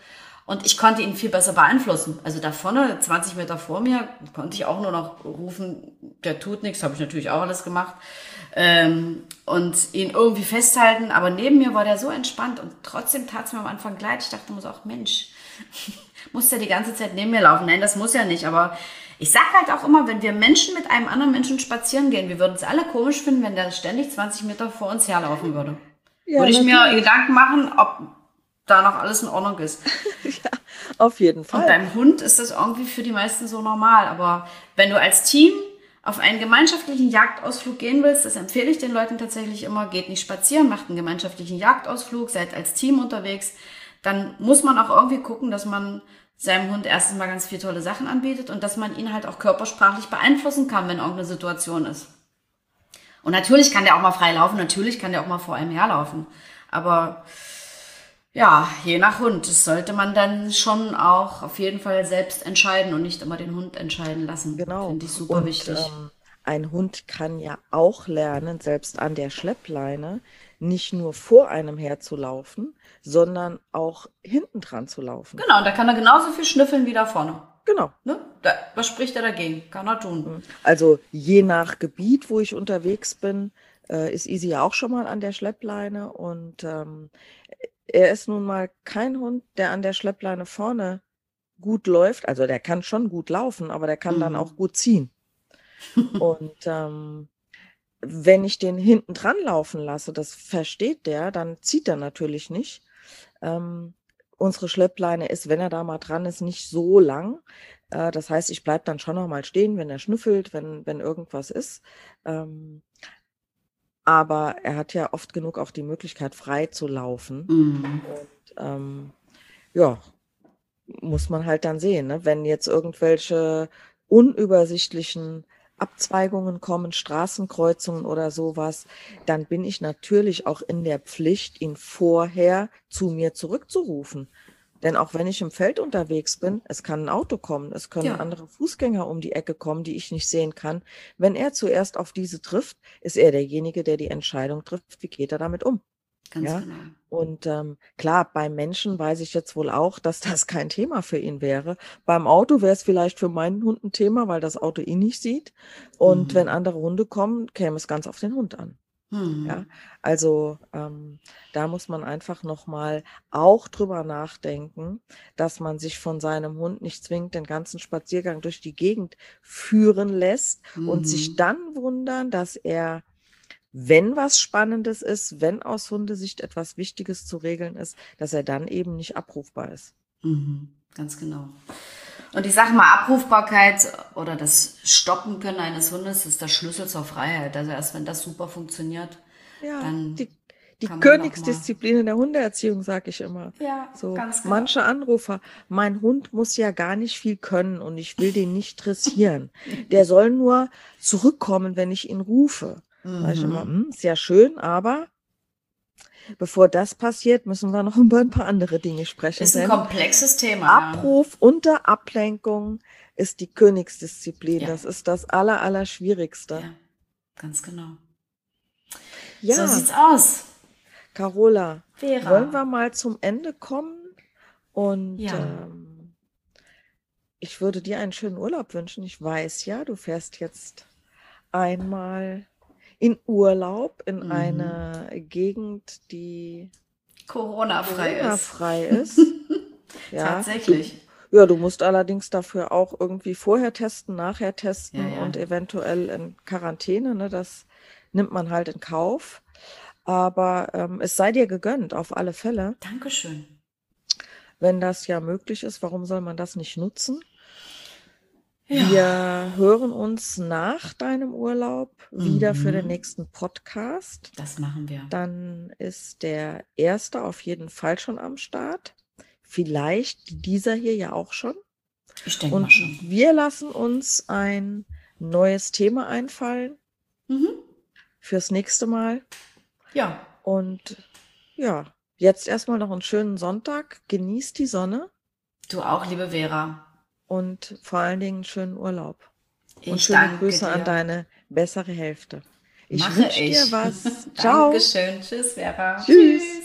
Und ich konnte ihn viel besser beeinflussen. Also da vorne, zwanzig Meter vor mir, konnte ich auch nur noch rufen, der tut nichts, habe ich natürlich auch alles gemacht. Ähm, und ihn irgendwie festhalten. Aber neben mir war der so entspannt und trotzdem tat es mir am Anfang leid. Ich dachte mir so, ach Mensch, muss der die ganze Zeit neben mir laufen? Nein, das muss ja nicht. Aber ich sag halt auch immer, wenn wir Menschen mit einem anderen Menschen spazieren gehen, wir würden es alle komisch finden, wenn der ständig zwanzig Meter vor uns herlaufen würde. Ja, würde ich natürlich. mir Gedanken machen, ob da noch alles in Ordnung ist. Ja, auf jeden Fall. Und beim Hund ist das irgendwie für die meisten so normal. Aber wenn du als Team auf einen gemeinschaftlichen Jagdausflug gehen willst, das empfehle ich den Leuten tatsächlich immer, geht nicht spazieren, macht einen gemeinschaftlichen Jagdausflug, seid als Team unterwegs, dann muss man auch irgendwie gucken, dass man seinem Hund erstens mal ganz viele tolle Sachen anbietet und dass man ihn halt auch körpersprachlich beeinflussen kann, wenn irgendeine Situation ist. Und natürlich kann der auch mal frei laufen, natürlich kann der auch mal vor einem herlaufen. Aber ja, je nach Hund. Das sollte man dann schon auch auf jeden Fall selbst entscheiden und nicht immer den Hund entscheiden lassen. Genau. Finde ich super Und wichtig. ähm, ein Hund kann ja auch lernen, selbst an der Schleppleine, nicht nur vor einem herzulaufen, sondern auch hinten dran zu laufen. Genau, und da kann er genauso viel schnüffeln wie da vorne. Genau. Ne? Da, was spricht er dagegen? Kann er tun. Also je nach Gebiet, wo ich unterwegs bin, äh, ist Easy ja auch schon mal an der Schleppleine und ähm, er ist nun mal kein Hund, der an der Schleppleine vorne gut läuft. Also der kann schon gut laufen, aber der kann mhm. dann auch gut ziehen. Und ähm, wenn ich den hinten dran laufen lasse, das versteht der, dann zieht er natürlich nicht. Ähm, unsere Schleppleine ist, wenn er da mal dran ist, nicht so lang. Äh, das heißt, ich bleibe dann schon noch mal stehen, wenn er schnüffelt, wenn, wenn irgendwas ist. Ähm, aber er hat ja oft genug auch die Möglichkeit, frei zu laufen. Mhm. Und ähm, ja, muss man halt dann sehen, ne? Wenn jetzt irgendwelche unübersichtlichen Abzweigungen kommen, Straßenkreuzungen oder sowas, dann bin ich natürlich auch in der Pflicht, ihn vorher zu mir zurückzurufen. Denn auch wenn ich im Feld unterwegs bin, es kann ein Auto kommen, es können ja. andere Fußgänger um die Ecke kommen, die ich nicht sehen kann. Wenn er zuerst auf diese trifft, ist er derjenige, der die Entscheidung trifft, wie geht er damit um. Ganz ja? genau. Und ähm, klar, beim Menschen weiß ich jetzt wohl auch, dass das kein Thema für ihn wäre. Beim Auto wäre es vielleicht für meinen Hund ein Thema, weil das Auto ihn nicht sieht. Und mhm. wenn andere Hunde kommen, käme es ganz auf den Hund an. Mhm. Ja, also ähm, da muss man einfach nochmal auch drüber nachdenken, dass man sich von seinem Hund nicht zwingend den ganzen Spaziergang durch die Gegend führen lässt mhm. und sich dann wundern, dass er, wenn was Spannendes ist, wenn aus Hundesicht etwas Wichtiges zu regeln ist, dass er dann eben nicht abrufbar ist. Mhm. Ganz genau. Und ich sage mal, Abrufbarkeit oder das Stoppen können eines Hundes ist der Schlüssel zur Freiheit. Also erst wenn das super funktioniert, ja, dann die, die Königsdisziplin in der Hundeerziehung, sage ich immer. Ja, so, ganz genau. Manche Anrufer, mein Hund muss ja gar nicht viel können und ich will den nicht dressieren. Der soll nur zurückkommen, wenn ich ihn rufe. Mhm. Sag ich immer, hm, ist ja schön, aber bevor das passiert, müssen wir noch über ein paar andere Dinge sprechen. Ist ein komplexes Thema. Abruf ja. unter Ablenkung ist die Königsdisziplin. Ja. Das ist das Aller, Allerschwierigste. Ja, ganz genau. Ja. So sieht's aus. Carola, Vera. wollen wir mal zum Ende kommen? Und ja. ähm, ich würde dir einen schönen Urlaub wünschen. Ich weiß ja, du fährst jetzt einmal in Urlaub in mhm. eine Gegend, die Corona-frei Corona-frei ist. ist. Ja, tatsächlich. Du, ja, du musst allerdings dafür auch irgendwie vorher testen, nachher testen ja, ja. und eventuell in Quarantäne. Ne? Das nimmt man halt in Kauf. Aber ähm, es sei dir gegönnt, auf alle Fälle. Dankeschön. Wenn das ja möglich ist, warum soll man das nicht nutzen? Ja. Wir hören uns nach deinem Urlaub wieder mhm. für den nächsten Podcast. Das machen wir. Dann ist der erste auf jeden Fall schon am Start. Vielleicht dieser hier ja auch schon. Ich denke Und mal schon. Wir lassen uns ein neues Thema einfallen mhm. fürs nächste Mal. Ja. Und ja, jetzt erstmal noch einen schönen Sonntag. Genieß die Sonne. Du auch, liebe Vera. Und vor allen Dingen einen schönen Urlaub. Ich und schöne danke Grüße dir. an deine bessere Hälfte. Ich Mache wünsche ich. dir was. Ciao. Dankeschön. Tschüss, Vera. Tschüss.